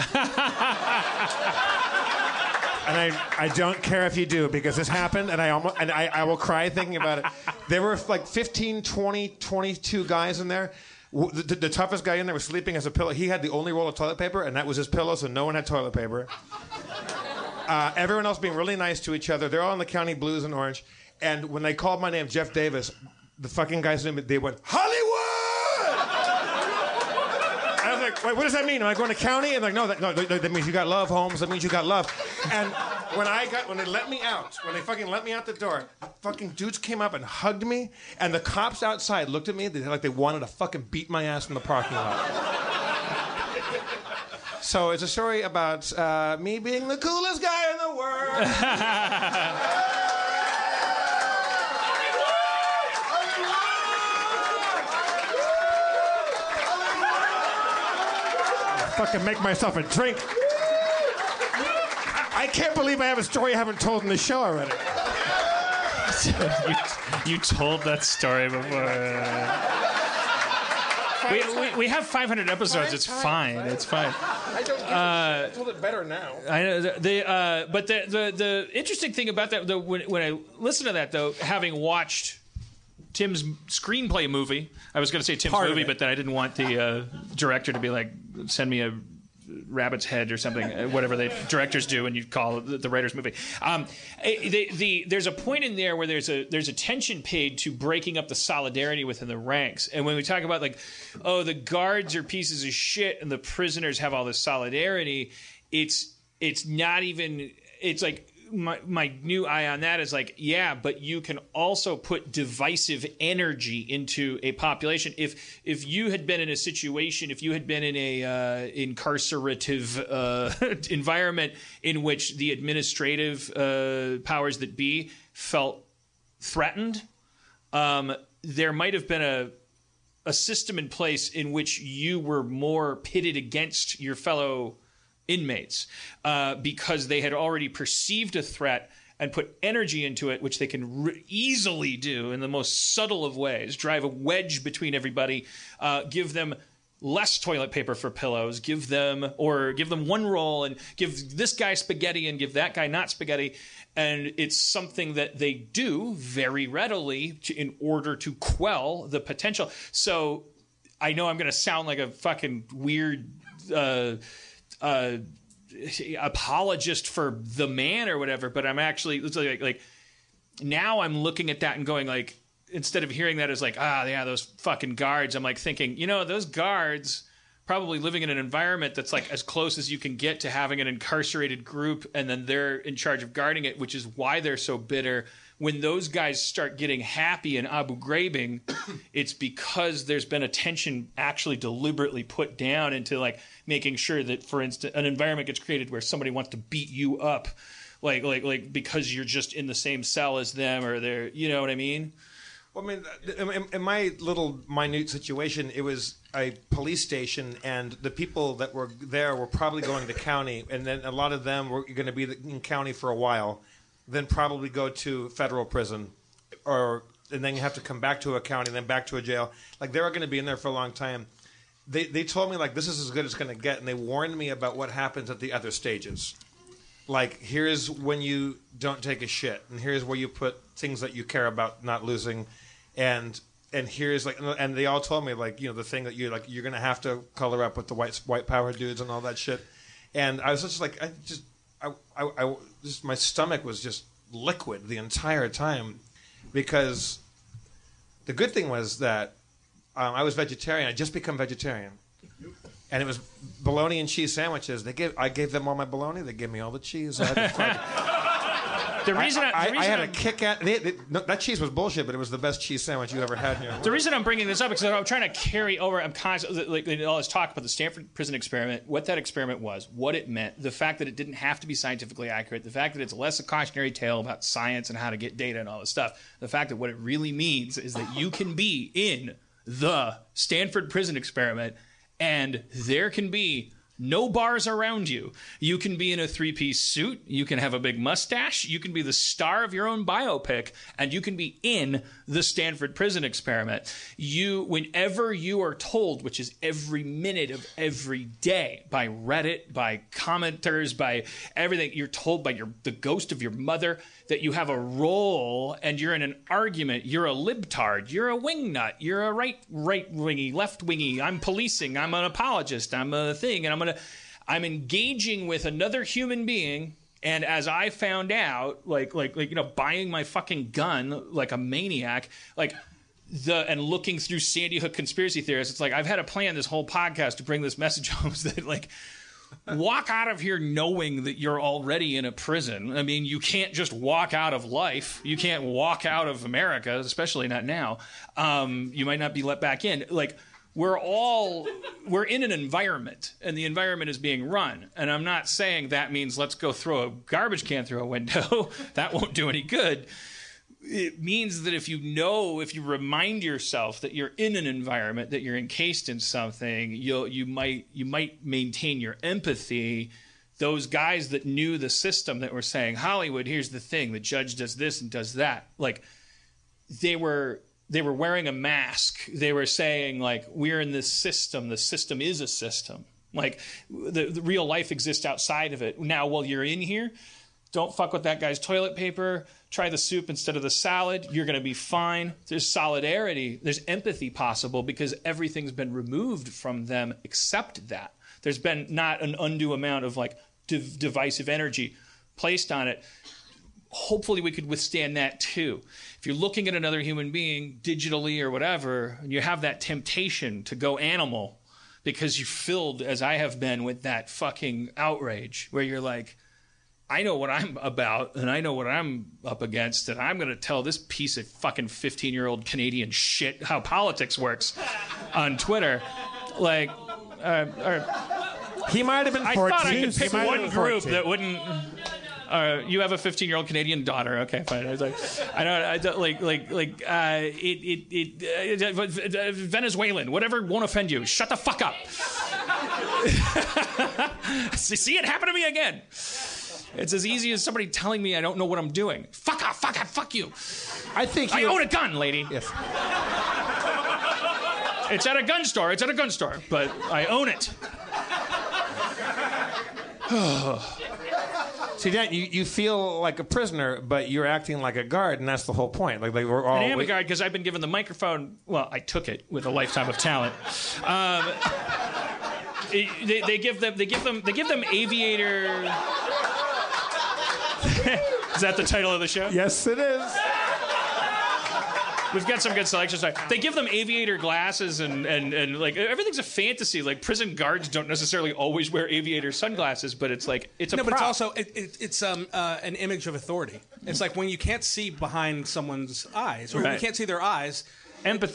And I don't care if you do, because this happened, and I will cry thinking about it. There were like 15, 20, 22 guys in there. The toughest guy in there was sleeping as a pillow. He had the only roll of toilet paper, and that was his pillow, so no one had toilet paper. Everyone else being really nice to each other. They're all in the county blues and orange. And when they called my name, Jeff Davis, the fucking guys name, they went, "Hollywood!" I was like, "Wait, what does that mean? Am I going to county?" And like, no, that means you got love, Holmes. That means you got love. And when they let me out, when they fucking let me out the door, fucking dudes came up and hugged me, and the cops outside looked at me like they wanted to fucking beat my ass in the parking lot. So it's a story about me being the coolest guy in the world. Fucking make myself a drink. I can't believe I have a story I haven't told in the show already. You told that story before. We have 500 episodes. It's fine. It's fine. I told it better now. I know. But the interesting thing about that, though, when I listen to that, though, having watched Tim's screenplay movie, I was going to say Tim's movie, but then I didn't want the director to be like, send me a rabbit's head or something, whatever the directors do, and you call it the writer's movie. There's a point in there where there's attention paid to breaking up the solidarity within the ranks. And when we talk about like, oh, the guards are pieces of shit and the prisoners have all this solidarity, it's not even, it's like, my new eye on that is like, yeah, but you can also put divisive energy into a population. If you had been in a situation, if you had been in a incarcerative environment in which the administrative powers that be felt threatened, there might have been a system in place in which you were more pitted against your fellow inmates because they had already perceived a threat and put energy into it, which they can easily do in the most subtle of ways, drive a wedge between everybody, give them less toilet paper for pillows, give them one roll and give this guy spaghetti and give that guy not spaghetti. And it's something that they do very readily in order to quell the potential. So I know I'm going to sound like a fucking weird apologist for the man or whatever, but I'm actually like now I'm looking at that and going like, instead of hearing that as like, yeah, those fucking guards, I'm like thinking, those guards probably living in an environment that's like as close as you can get to having an incarcerated group, and then they're in charge of guarding it, which is why they're so bitter. When those guys start getting happy and Abu Ghrabing, it's because there's been attention actually deliberately put down into like making sure that, for instance, an environment gets created where somebody wants to beat you up, like because you're just in the same cell as them, or they're, you know what I mean? Well, I mean, in my little minute situation, it was a police station, and the people that were there were probably going to county, and then a lot of them were going to be in county for a while, then probably go to federal prison, and then you have to come back to a county, then back to a jail. Like, they were going to be in there for a long time. They told me, like, this is as good as it's going to get, and they warned me about what happens at the other stages. Like, here's when you don't take a shit, and here's where you put things that you care about not losing, and here's like, and they all told me, like, you know, the thing that you're gonna have to color up with the white power dudes and all that shit, and I was just like, I my stomach was just liquid the entire time, because the good thing was that I was vegetarian. I just become vegetarian. And it was bologna and cheese sandwiches. I gave them all my bologna. They gave me all the cheese. I had a kick at that cheese was bullshit, but it was the best cheese sandwich you ever had in your life. The reason I'm bringing this up is because I'm trying to carry over. I'm constantly like all this talk about the Stanford Prison Experiment, what that experiment was, what it meant, the fact that it didn't have to be scientifically accurate, the fact that it's less a cautionary tale about science and how to get data and all this stuff, the fact that what it really means is that you can be in the Stanford Prison Experiment and there can be no bars around you. You can be in a three-piece suit. You can have a big mustache. You can be the star of your own biopic, and you can be in the Stanford Prison Experiment. Whenever you are told, which is every minute of every day, by Reddit, by commenters, by everything, you're told by the ghost of your mother that you have a role and you're in an argument. You're a libtard. You're a wingnut. You're a right-wingy, left-wingy. I'm policing. I'm an apologist. I'm a thing, and I'm engaging with another human being. And as I found out, like buying my fucking gun like a maniac, and looking through Sandy Hook conspiracy theorists, it's like I've had a plan this whole podcast to bring this message home that walk out of here knowing that you're already in a prison. I mean, you can't just walk out of life. You can't walk out of America, especially not now. You might not be let back in. We're in an environment, and the environment is being run. And I'm not saying that means let's go throw a garbage can through a window. That won't do any good. It means that if you remind yourself that you're in an environment, that you're encased in something, you might maintain your empathy. Those guys that knew the system that were saying, Hollywood, here's the thing, the judge does this and does that. They were wearing a mask. They were saying, we're in this system. The system is a system. The real life exists outside of it. Now, while you're in here, don't fuck with that guy's toilet paper. Try the soup instead of the salad. You're going to be fine. There's solidarity. There's empathy possible because everything's been removed from them except that. There's been not an undue amount of divisive energy placed on it. Hopefully we could withstand that too. If you're looking at another human being digitally or whatever, and you have that temptation to go animal because you're filled, as I have been, with that fucking outrage where you're like, I know what I'm about, and I know what I'm up against, and I'm going to tell this piece of fucking 15-year-old Canadian shit how politics works on Twitter. He might have been 14. I thought I could pick one group that wouldn't... you have a 15-year-old Canadian daughter. Okay, fine. I was Venezuelan, whatever won't offend you. Shut the fuck up. See, it happened to me again. It's as easy as somebody telling me I don't know what I'm doing. Fuck off, fuck you. I own a gun, lady. Yes. It's at a gun store, but I own it. See, Dan, you feel like a prisoner, but you're acting like a guard, and that's the whole point. We're all. I am a guard because I've been given the microphone. Well, I took it with a lifetime of talent. They give them aviator. Is that the title of the show? Yes, it is. We've got some good selections. They give them aviator glasses and everything's a fantasy. Prison guards don't necessarily always wear aviator sunglasses, but it's a prop. But it's also it's an image of authority. It's like when you can't see behind someone's eyes, or when you can't see their eyes. Empathy.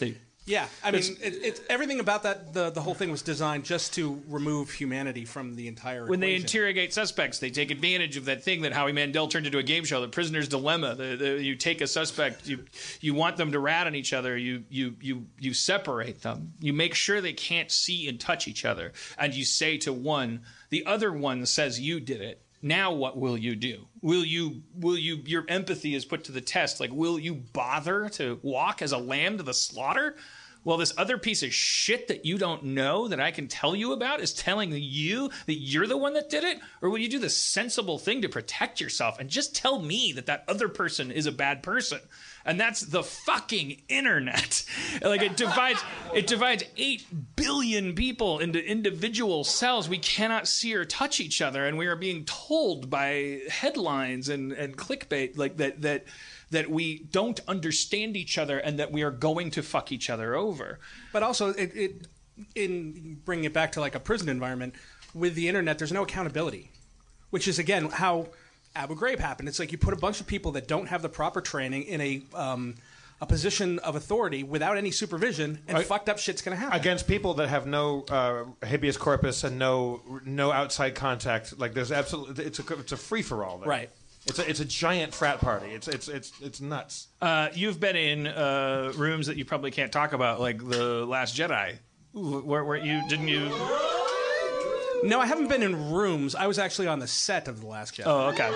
Yeah, I mean, it's everything about that. The whole thing was designed just to remove humanity from the entire. When they equation. interrogate suspects, they take advantage of that thing that Howie Mandel turned into a game show, the prisoner's dilemma. You take a suspect, you want them to rat on each other, you separate them, you make sure they can't see and touch each other, and you say to one, the other one says you did it. Now what will you do? Will you your empathy is put to the test. Like, will you bother to walk as a lamb to the slaughter? Well, this other piece of shit that you don't know that I can tell you about is telling you that you're the one that did it? Or will you do the sensible thing to protect yourself and just tell me that other person is a bad person? And that's the fucking internet. Like, it divides 8 billion people into individual cells. We cannot see or touch each other, and we are being told by headlines and clickbait like that we don't understand each other and that we are going to fuck each other over. But also, in bringing it back to like a prison environment, with the internet, there's no accountability, which is, again, how Abu Ghraib happened. It's like you put a bunch of people that don't have the proper training in a position of authority without any supervision, and fucked up shit's going to happen. Against people that have no habeas corpus and no outside contact. Like, there's absolutely, it's a free-for-all there. Right. It's a giant frat party. It's nuts. You've been in rooms that you probably can't talk about, like The Last Jedi. Where you didn't you? No, I haven't been in rooms. I was actually on the set of The Last Jedi. Oh, okay.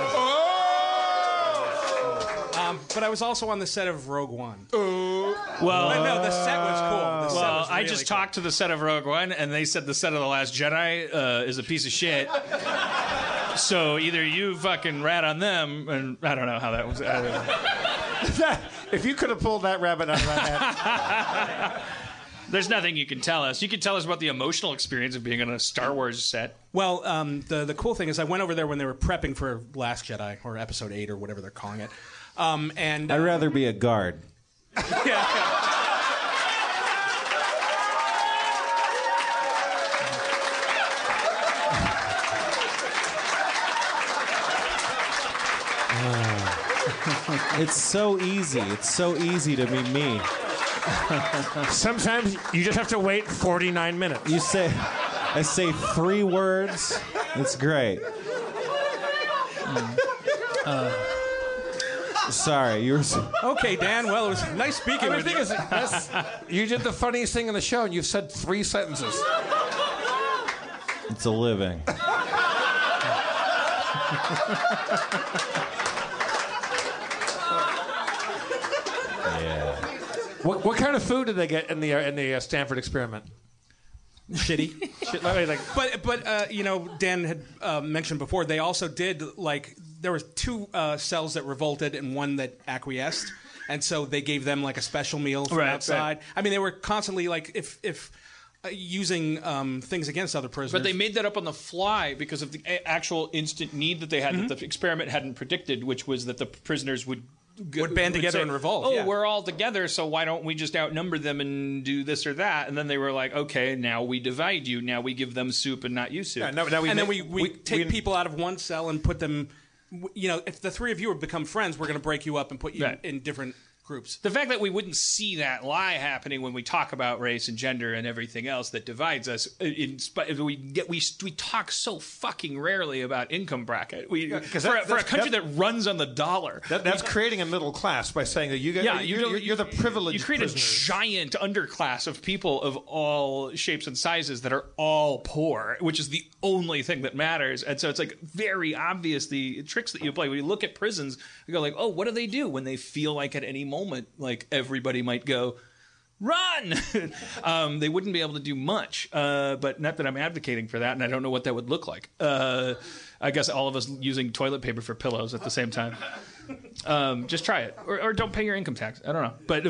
But I was also on the set of Rogue One. Well, no, the set was cool. I just talked to the set of Rogue One, and they said the set of The Last Jedi is a piece of shit. So either you fucking rat on them, and I don't know how that was. If you could have pulled that rabbit out of my hat. There's nothing you can tell us. You can tell us about the emotional experience of being on a Star Wars set. Well, the cool thing is I went over there when they were prepping for Last Jedi, or Episode 8, or whatever they're calling it. And I'd rather be a guard. It's so easy. It's so easy to be me. Sometimes you just have to wait 49 minutes. I say 3 words. It's great. Sorry, you were. Okay, Dan. Well, it was nice speaking with you. You did the funniest thing in the show, and you've said 3 sentences. It's a living. Yeah. What kind of food did they get in the Stanford experiment? Shitty. But you know, Dan had mentioned before, they also did, like, there was 2 cells that revolted and 1 that acquiesced, and so they gave them like a special meal from outside. Right. I mean, they were constantly like if using things against other prisoners. But they made that up on the fly because of the actual instant need that they had that the experiment hadn't predicted, which was that the prisoners would band together say, and revolt. Oh, we're all together, so why don't we just outnumber them and do this or that? And then they were like, okay, now we divide you. Now we give them soup and not you soup. Yeah, then we take people out of one cell and put them. You know, if the 3 of you would become friends, we're going to break you up and put you in different groups. The fact that we wouldn't see that lie happening when we talk about race and gender and everything else that divides us, we talk so fucking rarely about income bracket. For a country that runs on the dollar, that's creating a middle class by saying that you're the privileged. You create prisoners. A giant underclass of people of all shapes and sizes that are all poor, which is the only thing that matters. And so it's like very obvious the tricks that you play when you look at prisons. You go like, oh, what do they do when they feel like at any moment, like everybody might go, run! They wouldn't be able to do much. But not that I'm advocating for that, and I don't know what that would look like. I guess all of us using toilet paper for pillows at the same time. Just try it, or don't pay your income tax. I don't know. But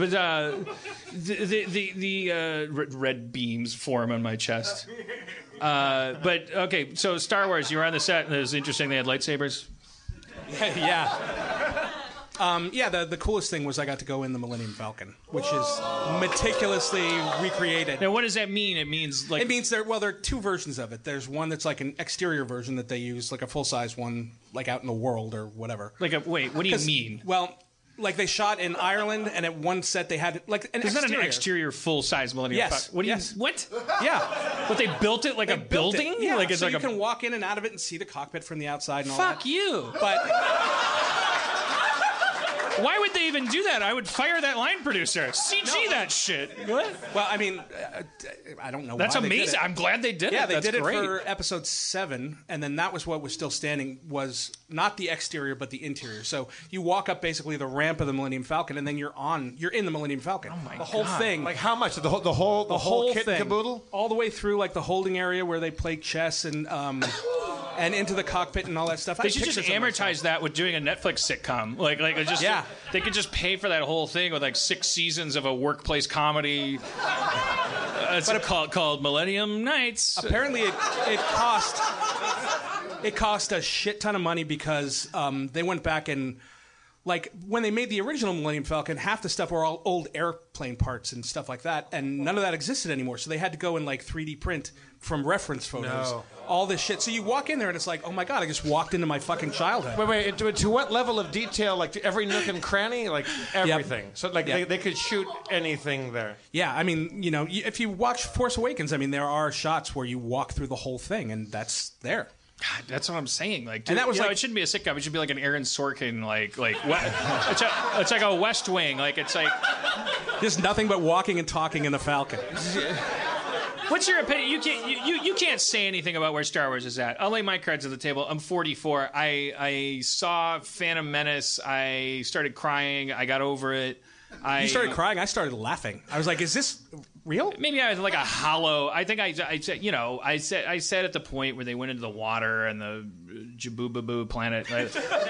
the red beams form on my chest. But okay, so Star Wars, you were on the set, and it was interesting. They had lightsabers. The coolest thing was I got to go in the Millennium Falcon, which is meticulously recreated. Now, what does that mean? It means there are 2 versions of it. There's one that's like an exterior version that they use, like a full-size one, like out in the world or whatever. Wait, what do you mean? Well, like they shot in Ireland, and at one set they had like an Is that exterior. an exterior full-size Millennium Yes, Falcon? What? yes. What? Yeah. But they built it like They a built building? it. Yeah, Like it's so like you a... can walk in and out of it and see the cockpit from the outside and all Fuck that. you. But Why would they even do that? I would fire that line producer. CG that shit. What? well, I mean, I don't know. That's why they did amazing. it. I'm glad they did Yeah, it. they That's did great. it for episode 7, and then that was what was still standing, was not the exterior but the interior. So you walk up basically the ramp of the Millennium Falcon, and then you're in the Millennium Falcon. Oh my the whole God. thing, Like how much? The whole kit thing, and caboodle? all the way through like the holding area where they play chess and into the cockpit and all that stuff. They should just amortize that with doing a Netflix sitcom. Like just Yeah. They could just pay for that whole thing with like 6 seasons of a workplace comedy. It's called Millennium Nights. Apparently, it cost a shit ton of money because they went back and, like, when they made the original Millennium Falcon, half the stuff were all old airplane parts and stuff like that, and none of that existed anymore. So they had to go and like 3D print from reference photos all this shit. So you walk in there and it's like, oh my god, I just walked into my fucking childhood. Wait, to what level of detail? Like to every nook and cranny? Like everything. So like Yep. they could shoot anything there. Yeah, I mean, you know, if you watch Force Awakens, I mean, there are shots where you walk through the whole thing, and that's there. God, that's what I'm saying. Like, And that was like- it shouldn't be a sitcom. It should be like an Aaron Sorkin, it's like a West Wing. Like, it's like, Just nothing but walking and talking in the Falcon. what's your opinion? You can't say anything about where Star Wars is at. I'll lay my cards on the table. I'm 44. I saw Phantom Menace. I started crying. I got over it. You started crying. I started laughing. I was like, "Is this real?" Maybe I was like a hollow. I think I said, you know, I said at the point where they went into the water and the Jaboo planet. Right?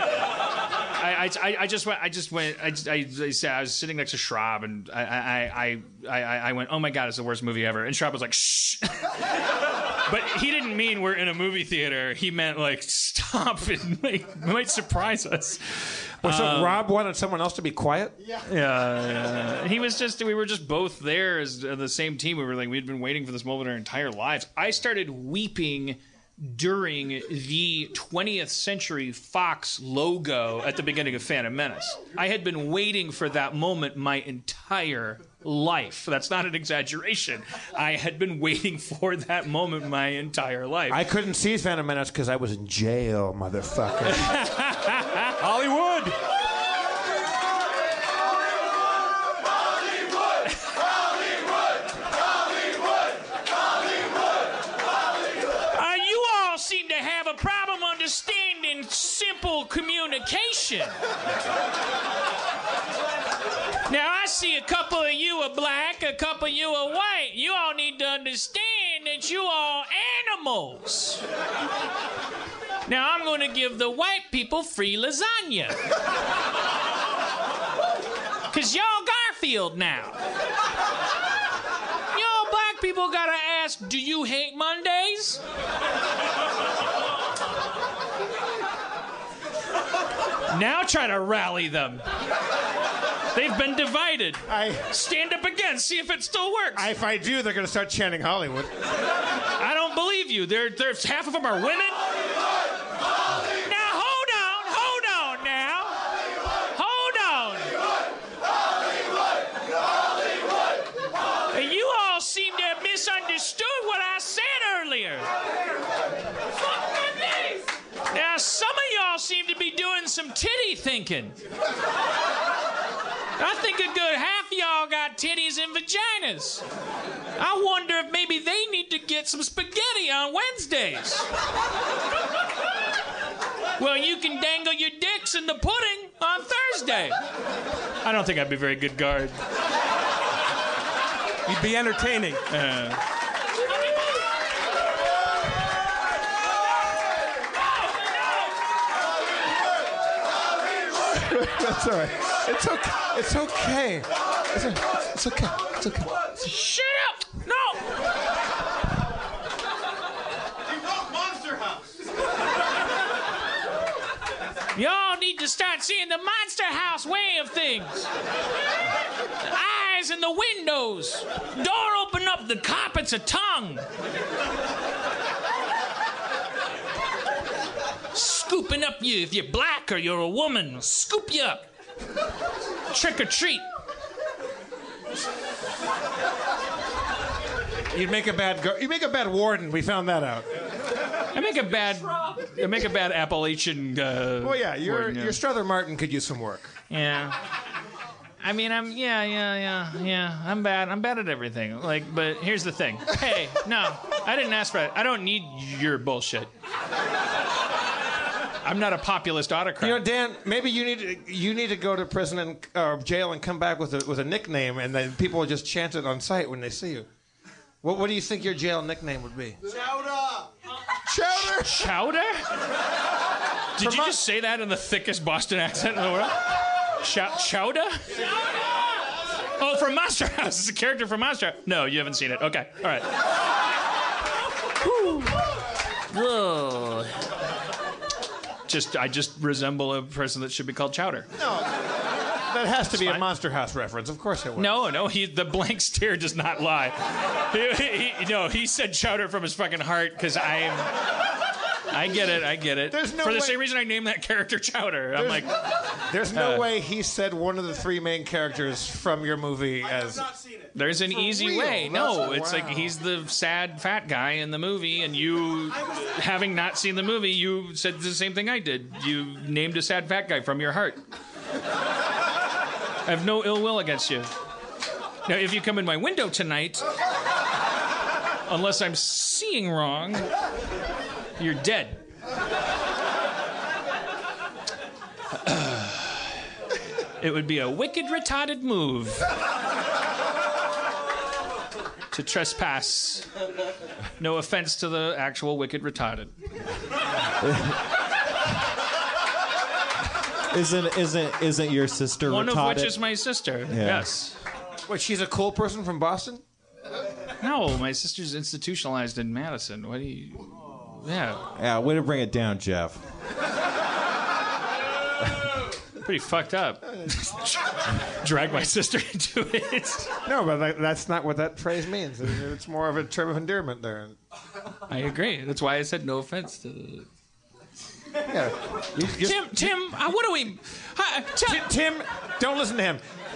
I said I was sitting next to Schraub and I went, oh my god, it's the worst movie ever. And Schraub was like, shh. But he didn't mean we're in a movie theater. He meant like stop. It might surprise us. So Rob wanted someone else to be quiet? Yeah. We were just both there as the same team. We'd been waiting for this moment our entire lives. I started weeping during the 20th Century Fox logo at the beginning of Phantom Menace. I had been waiting for that moment my entire life. That's not an exaggeration. I had been waiting for that moment my entire life. I couldn't see Phantom Menace because I was in jail, motherfucker. Hollywood. You all seem to have a problem understanding simple communication. Now, I see a couple of you are black, a couple of you are white. You all need to understand that you are animals. Now, I'm going to give the white people free lasagna. Because y'all Garfield now. Y'all black people got to ask, do you hate Mondays? Now try to rally them. They've been divided. Stand up again, see if it still works. If I do, they're going to start chanting Hollywood. I don't believe you. There's half of them are women. Now hold on now. Hold on. You all seem to have misunderstood what I said earlier. Now some of y'all seem to be doing some titty thinking. I think a good half of y'all got titties and vaginas. I wonder if maybe they need to get some spaghetti on Wednesdays. Well, you can dangle your dicks in the pudding on Thursday. I don't think I'd be a very good guard. You'd be entertaining. That's all right. It's okay. It's okay. It's okay. It's okay. Shut up! No! Monster House. Y'all need to start seeing the Monster House way of things. The eyes in the windows. Door open up, the carpet's a tongue. Scooping up you if you're black or you're a woman. Scoop you up. Trick or treat. You make a bad warden. We found that out. I make a bad Appalachian. Well, yeah, warden, your Strother Martin could use some work. Yeah. I mean, I'm bad. I'm bad at everything. Like, but here's the thing. Hey, no, I didn't ask for it. I don't need your bullshit. I'm not a populist autocrat. You know, Dan, maybe you need to go to prison or jail and come back with a nickname, and then people will just chant it on sight when they see you. What do you think your jail nickname would be? Chowder. Chowder? Did you just say that in the thickest Boston accent in the world? Chowder? Oh, from Monster House. It's a character from Monster House. No, you haven't seen it. Okay, all right. I just resemble a person that should be called Chowder. No, that has to be a Monster House reference. Of course it would. No, the blank stare does not lie. He said Chowder from his fucking heart because I get it. There's no For the way. same reason I named that character Chowder. I'm like, there's no way he said one of the three main characters from your movie as. I've not seen it. there's an easy real? way. No, it's Wow. like he's the sad fat guy in the movie, and you, having not seen the movie, you said the same thing I did. You named a sad fat guy from your heart. I have no ill will against you. Now, if you come in my window tonight, unless I'm seeing wrong, you're dead. It would be a wicked, retarded move to trespass. No offense to the actual wicked, retarded. Isn't your sister One retarded? of which is my sister. Yeah. Yes. Wait, she's a cool person from Boston? No, my sister's institutionalized in Madison. What do you... Yeah. Yeah, way to bring it down, Jeff. Pretty fucked up. Drag my sister into it. No, but that's not what that phrase means. It's more of a term of endearment there. I agree. That's why I said no offense to the... Yeah. Tim, what do we... Tim, don't listen to him.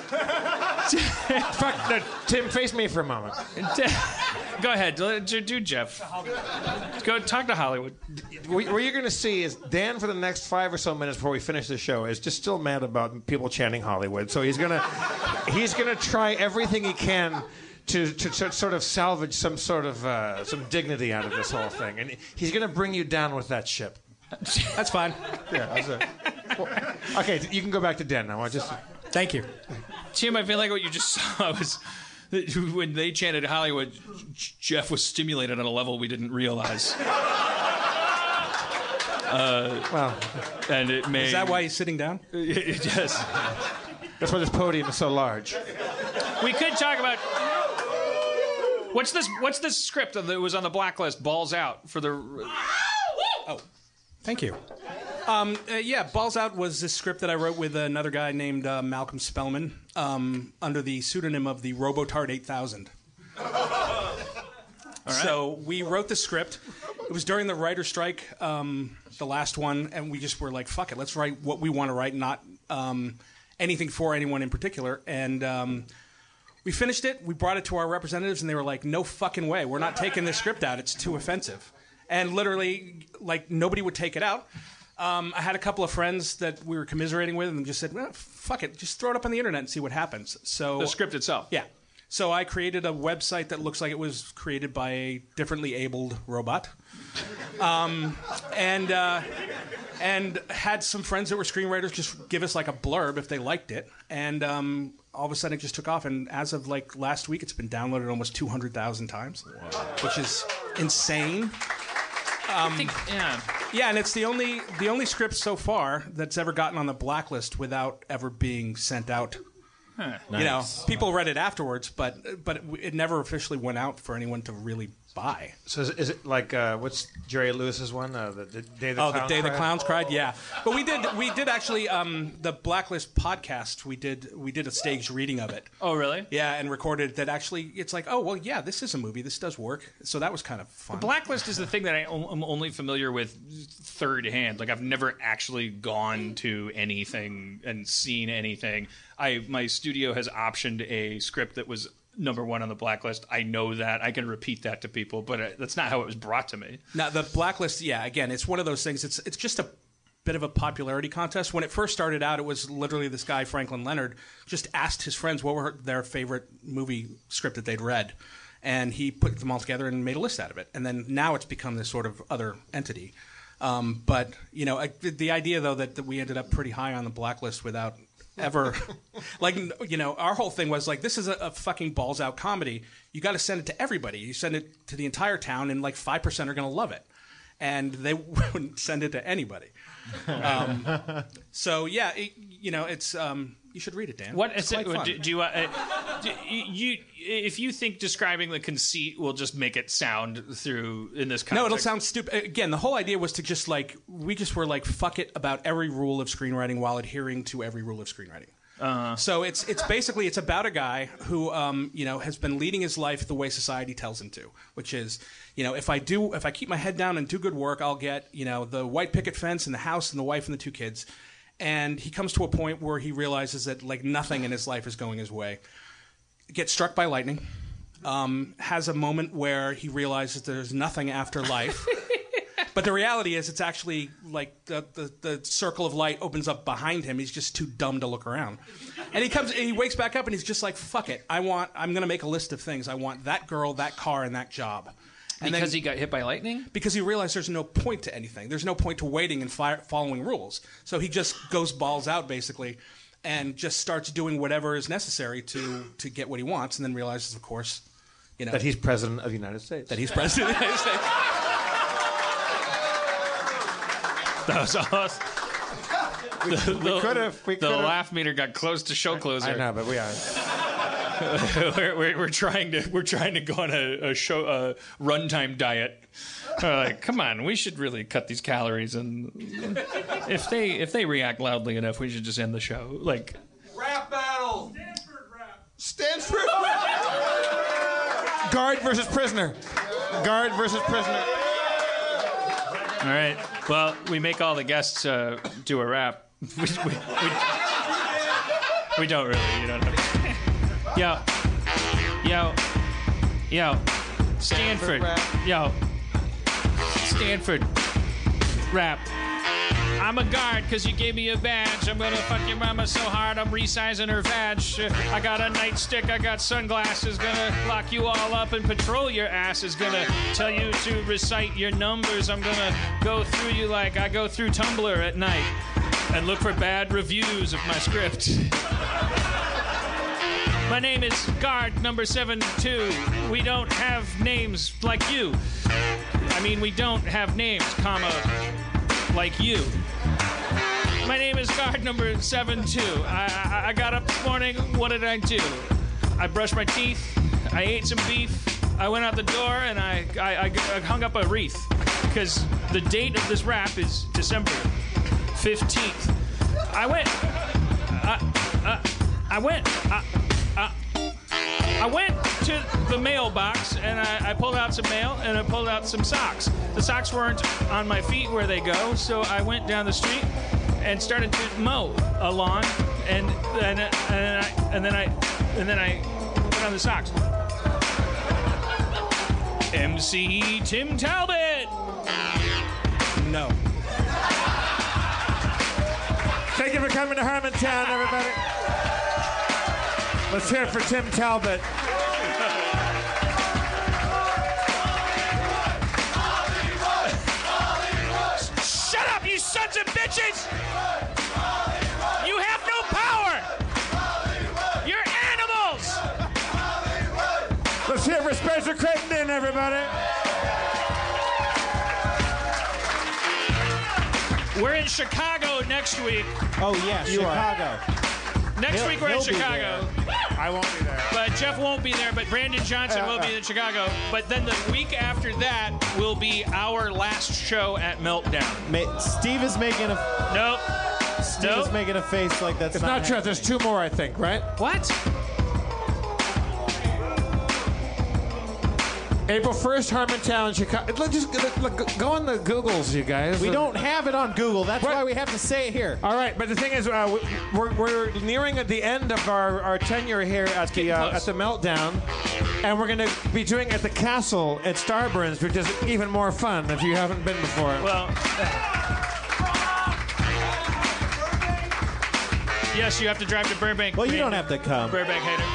Fuck, no, Tim, face me for a moment. Go ahead, do Jeff. Go talk to Hollywood. What you're going to see is Dan, for the next 5 or so minutes before we finish the show, is just still mad about people chanting Hollywood. So he's gonna try everything he can to sort of salvage some sort of some dignity out of this whole thing, and he's going to bring you down with that ship. That's fine. Yeah, that's it. Well, okay, you can go back to Dan now. Thank you. Tim, I feel like what you just saw was that when they chanted Hollywood, Jeff was stimulated on a level we didn't realize. Well, and it may... Is that why he's sitting down? Yes. That's why this podium is so large. We could talk about... What's this script that was on the blacklist? Balls Out for the... Oh, thank you. Yeah, Balls Out was this script that I wrote with another guy named Malcolm Spellman under the pseudonym of the Robotard 8000. So we wrote the script. It was during the writer's strike, the last one, and we just were like, fuck it, let's write what we want to write, not anything for anyone in particular. And we finished it, we brought it to our representatives, and they were like, no fucking way, we're not taking this script out, it's too offensive. And literally, like, nobody would take it out. I had a couple of friends that we were commiserating with, and just said, well, fuck it, just throw it up on the internet and see what happens. So The script itself? Yeah. So I created a website that looks like it was created by a differently abled robot. And had some friends that were screenwriters just give us like a blurb if they liked it. And all of a sudden it just took off. And as of like last week, it's been downloaded almost 200,000 times, which is insane. Yeah, and it's the only script so far that's ever gotten on the blacklist without ever being sent out. Huh. You know, people read it afterwards, but it never officially went out for anyone to really spy. So is it like what's Jerry Lewis's one? The Day the Clowns The Day the Cried? Clowns Cried. Yeah, but we did actually the Blacklist podcast. We did a staged reading of it. Oh, really? Yeah, and recorded that. Actually, it's like, oh well, yeah, this is a movie. This does work. So that was kind of fun. Blacklist is the thing that I'm only familiar with third hand. Like I've never actually gone to anything and seen anything. My studio has optioned a script that was #1 on the Blacklist. I know that. I can repeat that to people, but that's not how it was brought to me. Now, the Blacklist, yeah, again, it's one of those things. It's just a bit of a popularity contest. When it first started out, it was literally this guy, Franklin Leonard, just asked his friends what were their favorite movie script that they'd read. And he put them all together and made a list out of it. And then now it's become this sort of other entity. But, you know, the idea, though, that we ended up pretty high on the Blacklist without ever like, you know, our whole thing was like, this is a fucking balls out comedy. You got to send it to everybody. You send it to the entire town and like 5% are going to love it, and they wouldn't send it to anybody. So yeah, you know, it's you should read it, Dan. What it's is quite fun. do you if you think describing the conceit will just make it sound through in this context? No, it'll sound stupid. Again, the whole idea was to just like, we just were like, fuck it about every rule of screenwriting while adhering to every rule of screenwriting. So it's basically, it's about a guy who you know, has been leading his life the way society tells him to, which is, you know, if I keep my head down and do good work, I'll get, you know, the white picket fence and the house and the wife and the 2 kids. And he comes to a point where he realizes that like nothing in his life is going his way. Gets struck by lightning. Has a moment where he realizes there's nothing after life. But the reality is, it's actually like the circle of light opens up behind him. He's just too dumb to look around. And he wakes back up and he's just like, fuck it. I'm going to make a list of things. I want that girl, that car, and that job. And because he got hit by lightning? Because he realized there's no point to anything. There's no point to waiting and following rules. So he just goes balls out, basically, and just starts doing whatever is necessary to get what he wants, and then realizes, of course, you know, that he's president of the United States. That he's president of the United States. That was awesome. The laugh meter got close to show closer. I know, but we are. we're trying to go on a runtime diet. Like, come on, we should really cut these calories, and if they react loudly enough, we should just end the show. Like, rap battle. Stanford rap. Guard versus prisoner. Guard versus prisoner. All right. Well, we make all the guests do a rap. We don't really. You don't have to. Yo, Stanford, Stanford, rap. I'm a guard because you gave me a badge. I'm gonna fuck your mama so hard I'm resizing her vag. I got a nightstick, I got sunglasses. Gonna lock you all up and patrol your asses. Gonna tell you to recite your numbers. I'm gonna go through you like I go through Tumblr at night and look for bad reviews of my script. My name is Guard number 72. We don't have names like you. I mean, we don't have names, comma, like you. My name is Guard number 72. I got up this morning. What did I do? I brushed my teeth. I ate some beef. I went out the door and I hung up a wreath because the date of this rap is December 15th. I went to the mailbox and I pulled out some mail and I pulled out some socks. The socks weren't on my feet where they go, so I went down the street and started to mow a lawn, and then I put on the socks. MC Tim Talbot. No. Thank you for coming to Harmontown, everybody. Let's hear it for Tim Talbot. Shut up, you sons of bitches! You have no power! You're animals! Let's hear it for Spencer Crittenden, everybody. We're in Chicago next week. Oh, yeah, Chicago. Next week we're in he'll be Chicago. I won't be there. But Jeff won't be there, but Brandon Johnson will be in Chicago. But then the week after that will be our last show at Meltdown. Steve is making a... Nope. Steve is making a face like that's It's not true. happening. There's 2 more, I think, right? What? April 1st, Harmontown, Chicago. Just go on the Googles, you guys. We don't have it on Google. That's why we have to say it here. All right, but the thing is, we're nearing at the end of our tenure here at the Meltdown, and we're going to be doing it at the Castle at Starburns, which is even more fun if you haven't been before. Well, yes, you have to drive to Burbank. Well, you don't have to come. Burbank hater.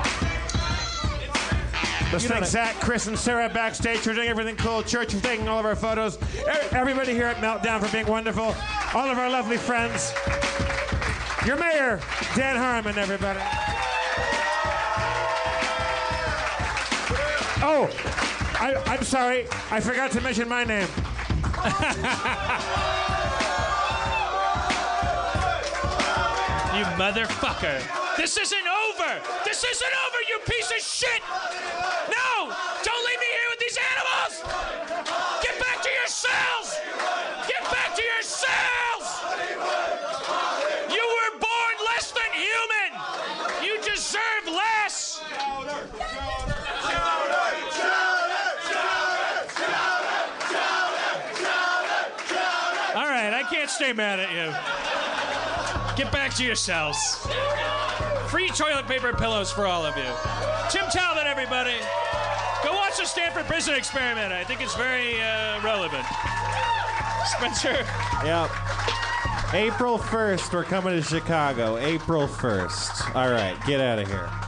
Let's thank Zach, Chris, and Sarah backstage for doing everything cool. Church for taking all of our photos. Everybody here at Meltdown for being wonderful. All of our lovely friends. Your mayor, Dan Harmon, everybody. Oh, I'm sorry. I forgot to mention my name. You motherfucker. This isn't over. This isn't over, you piece of shit. No! Don't leave me here with these animals! Get back to your cells! Get back to your cells! You were born less than human! You deserve less! All right, I can't stay mad at you. Get back to your cells. Free toilet paper and pillows for all of you. Tim Talbot, everybody. Go watch the Stanford Prison Experiment. I think it's very relevant. Spencer. Yep. April 1st, we're coming to Chicago. April 1st. All right, get out of here.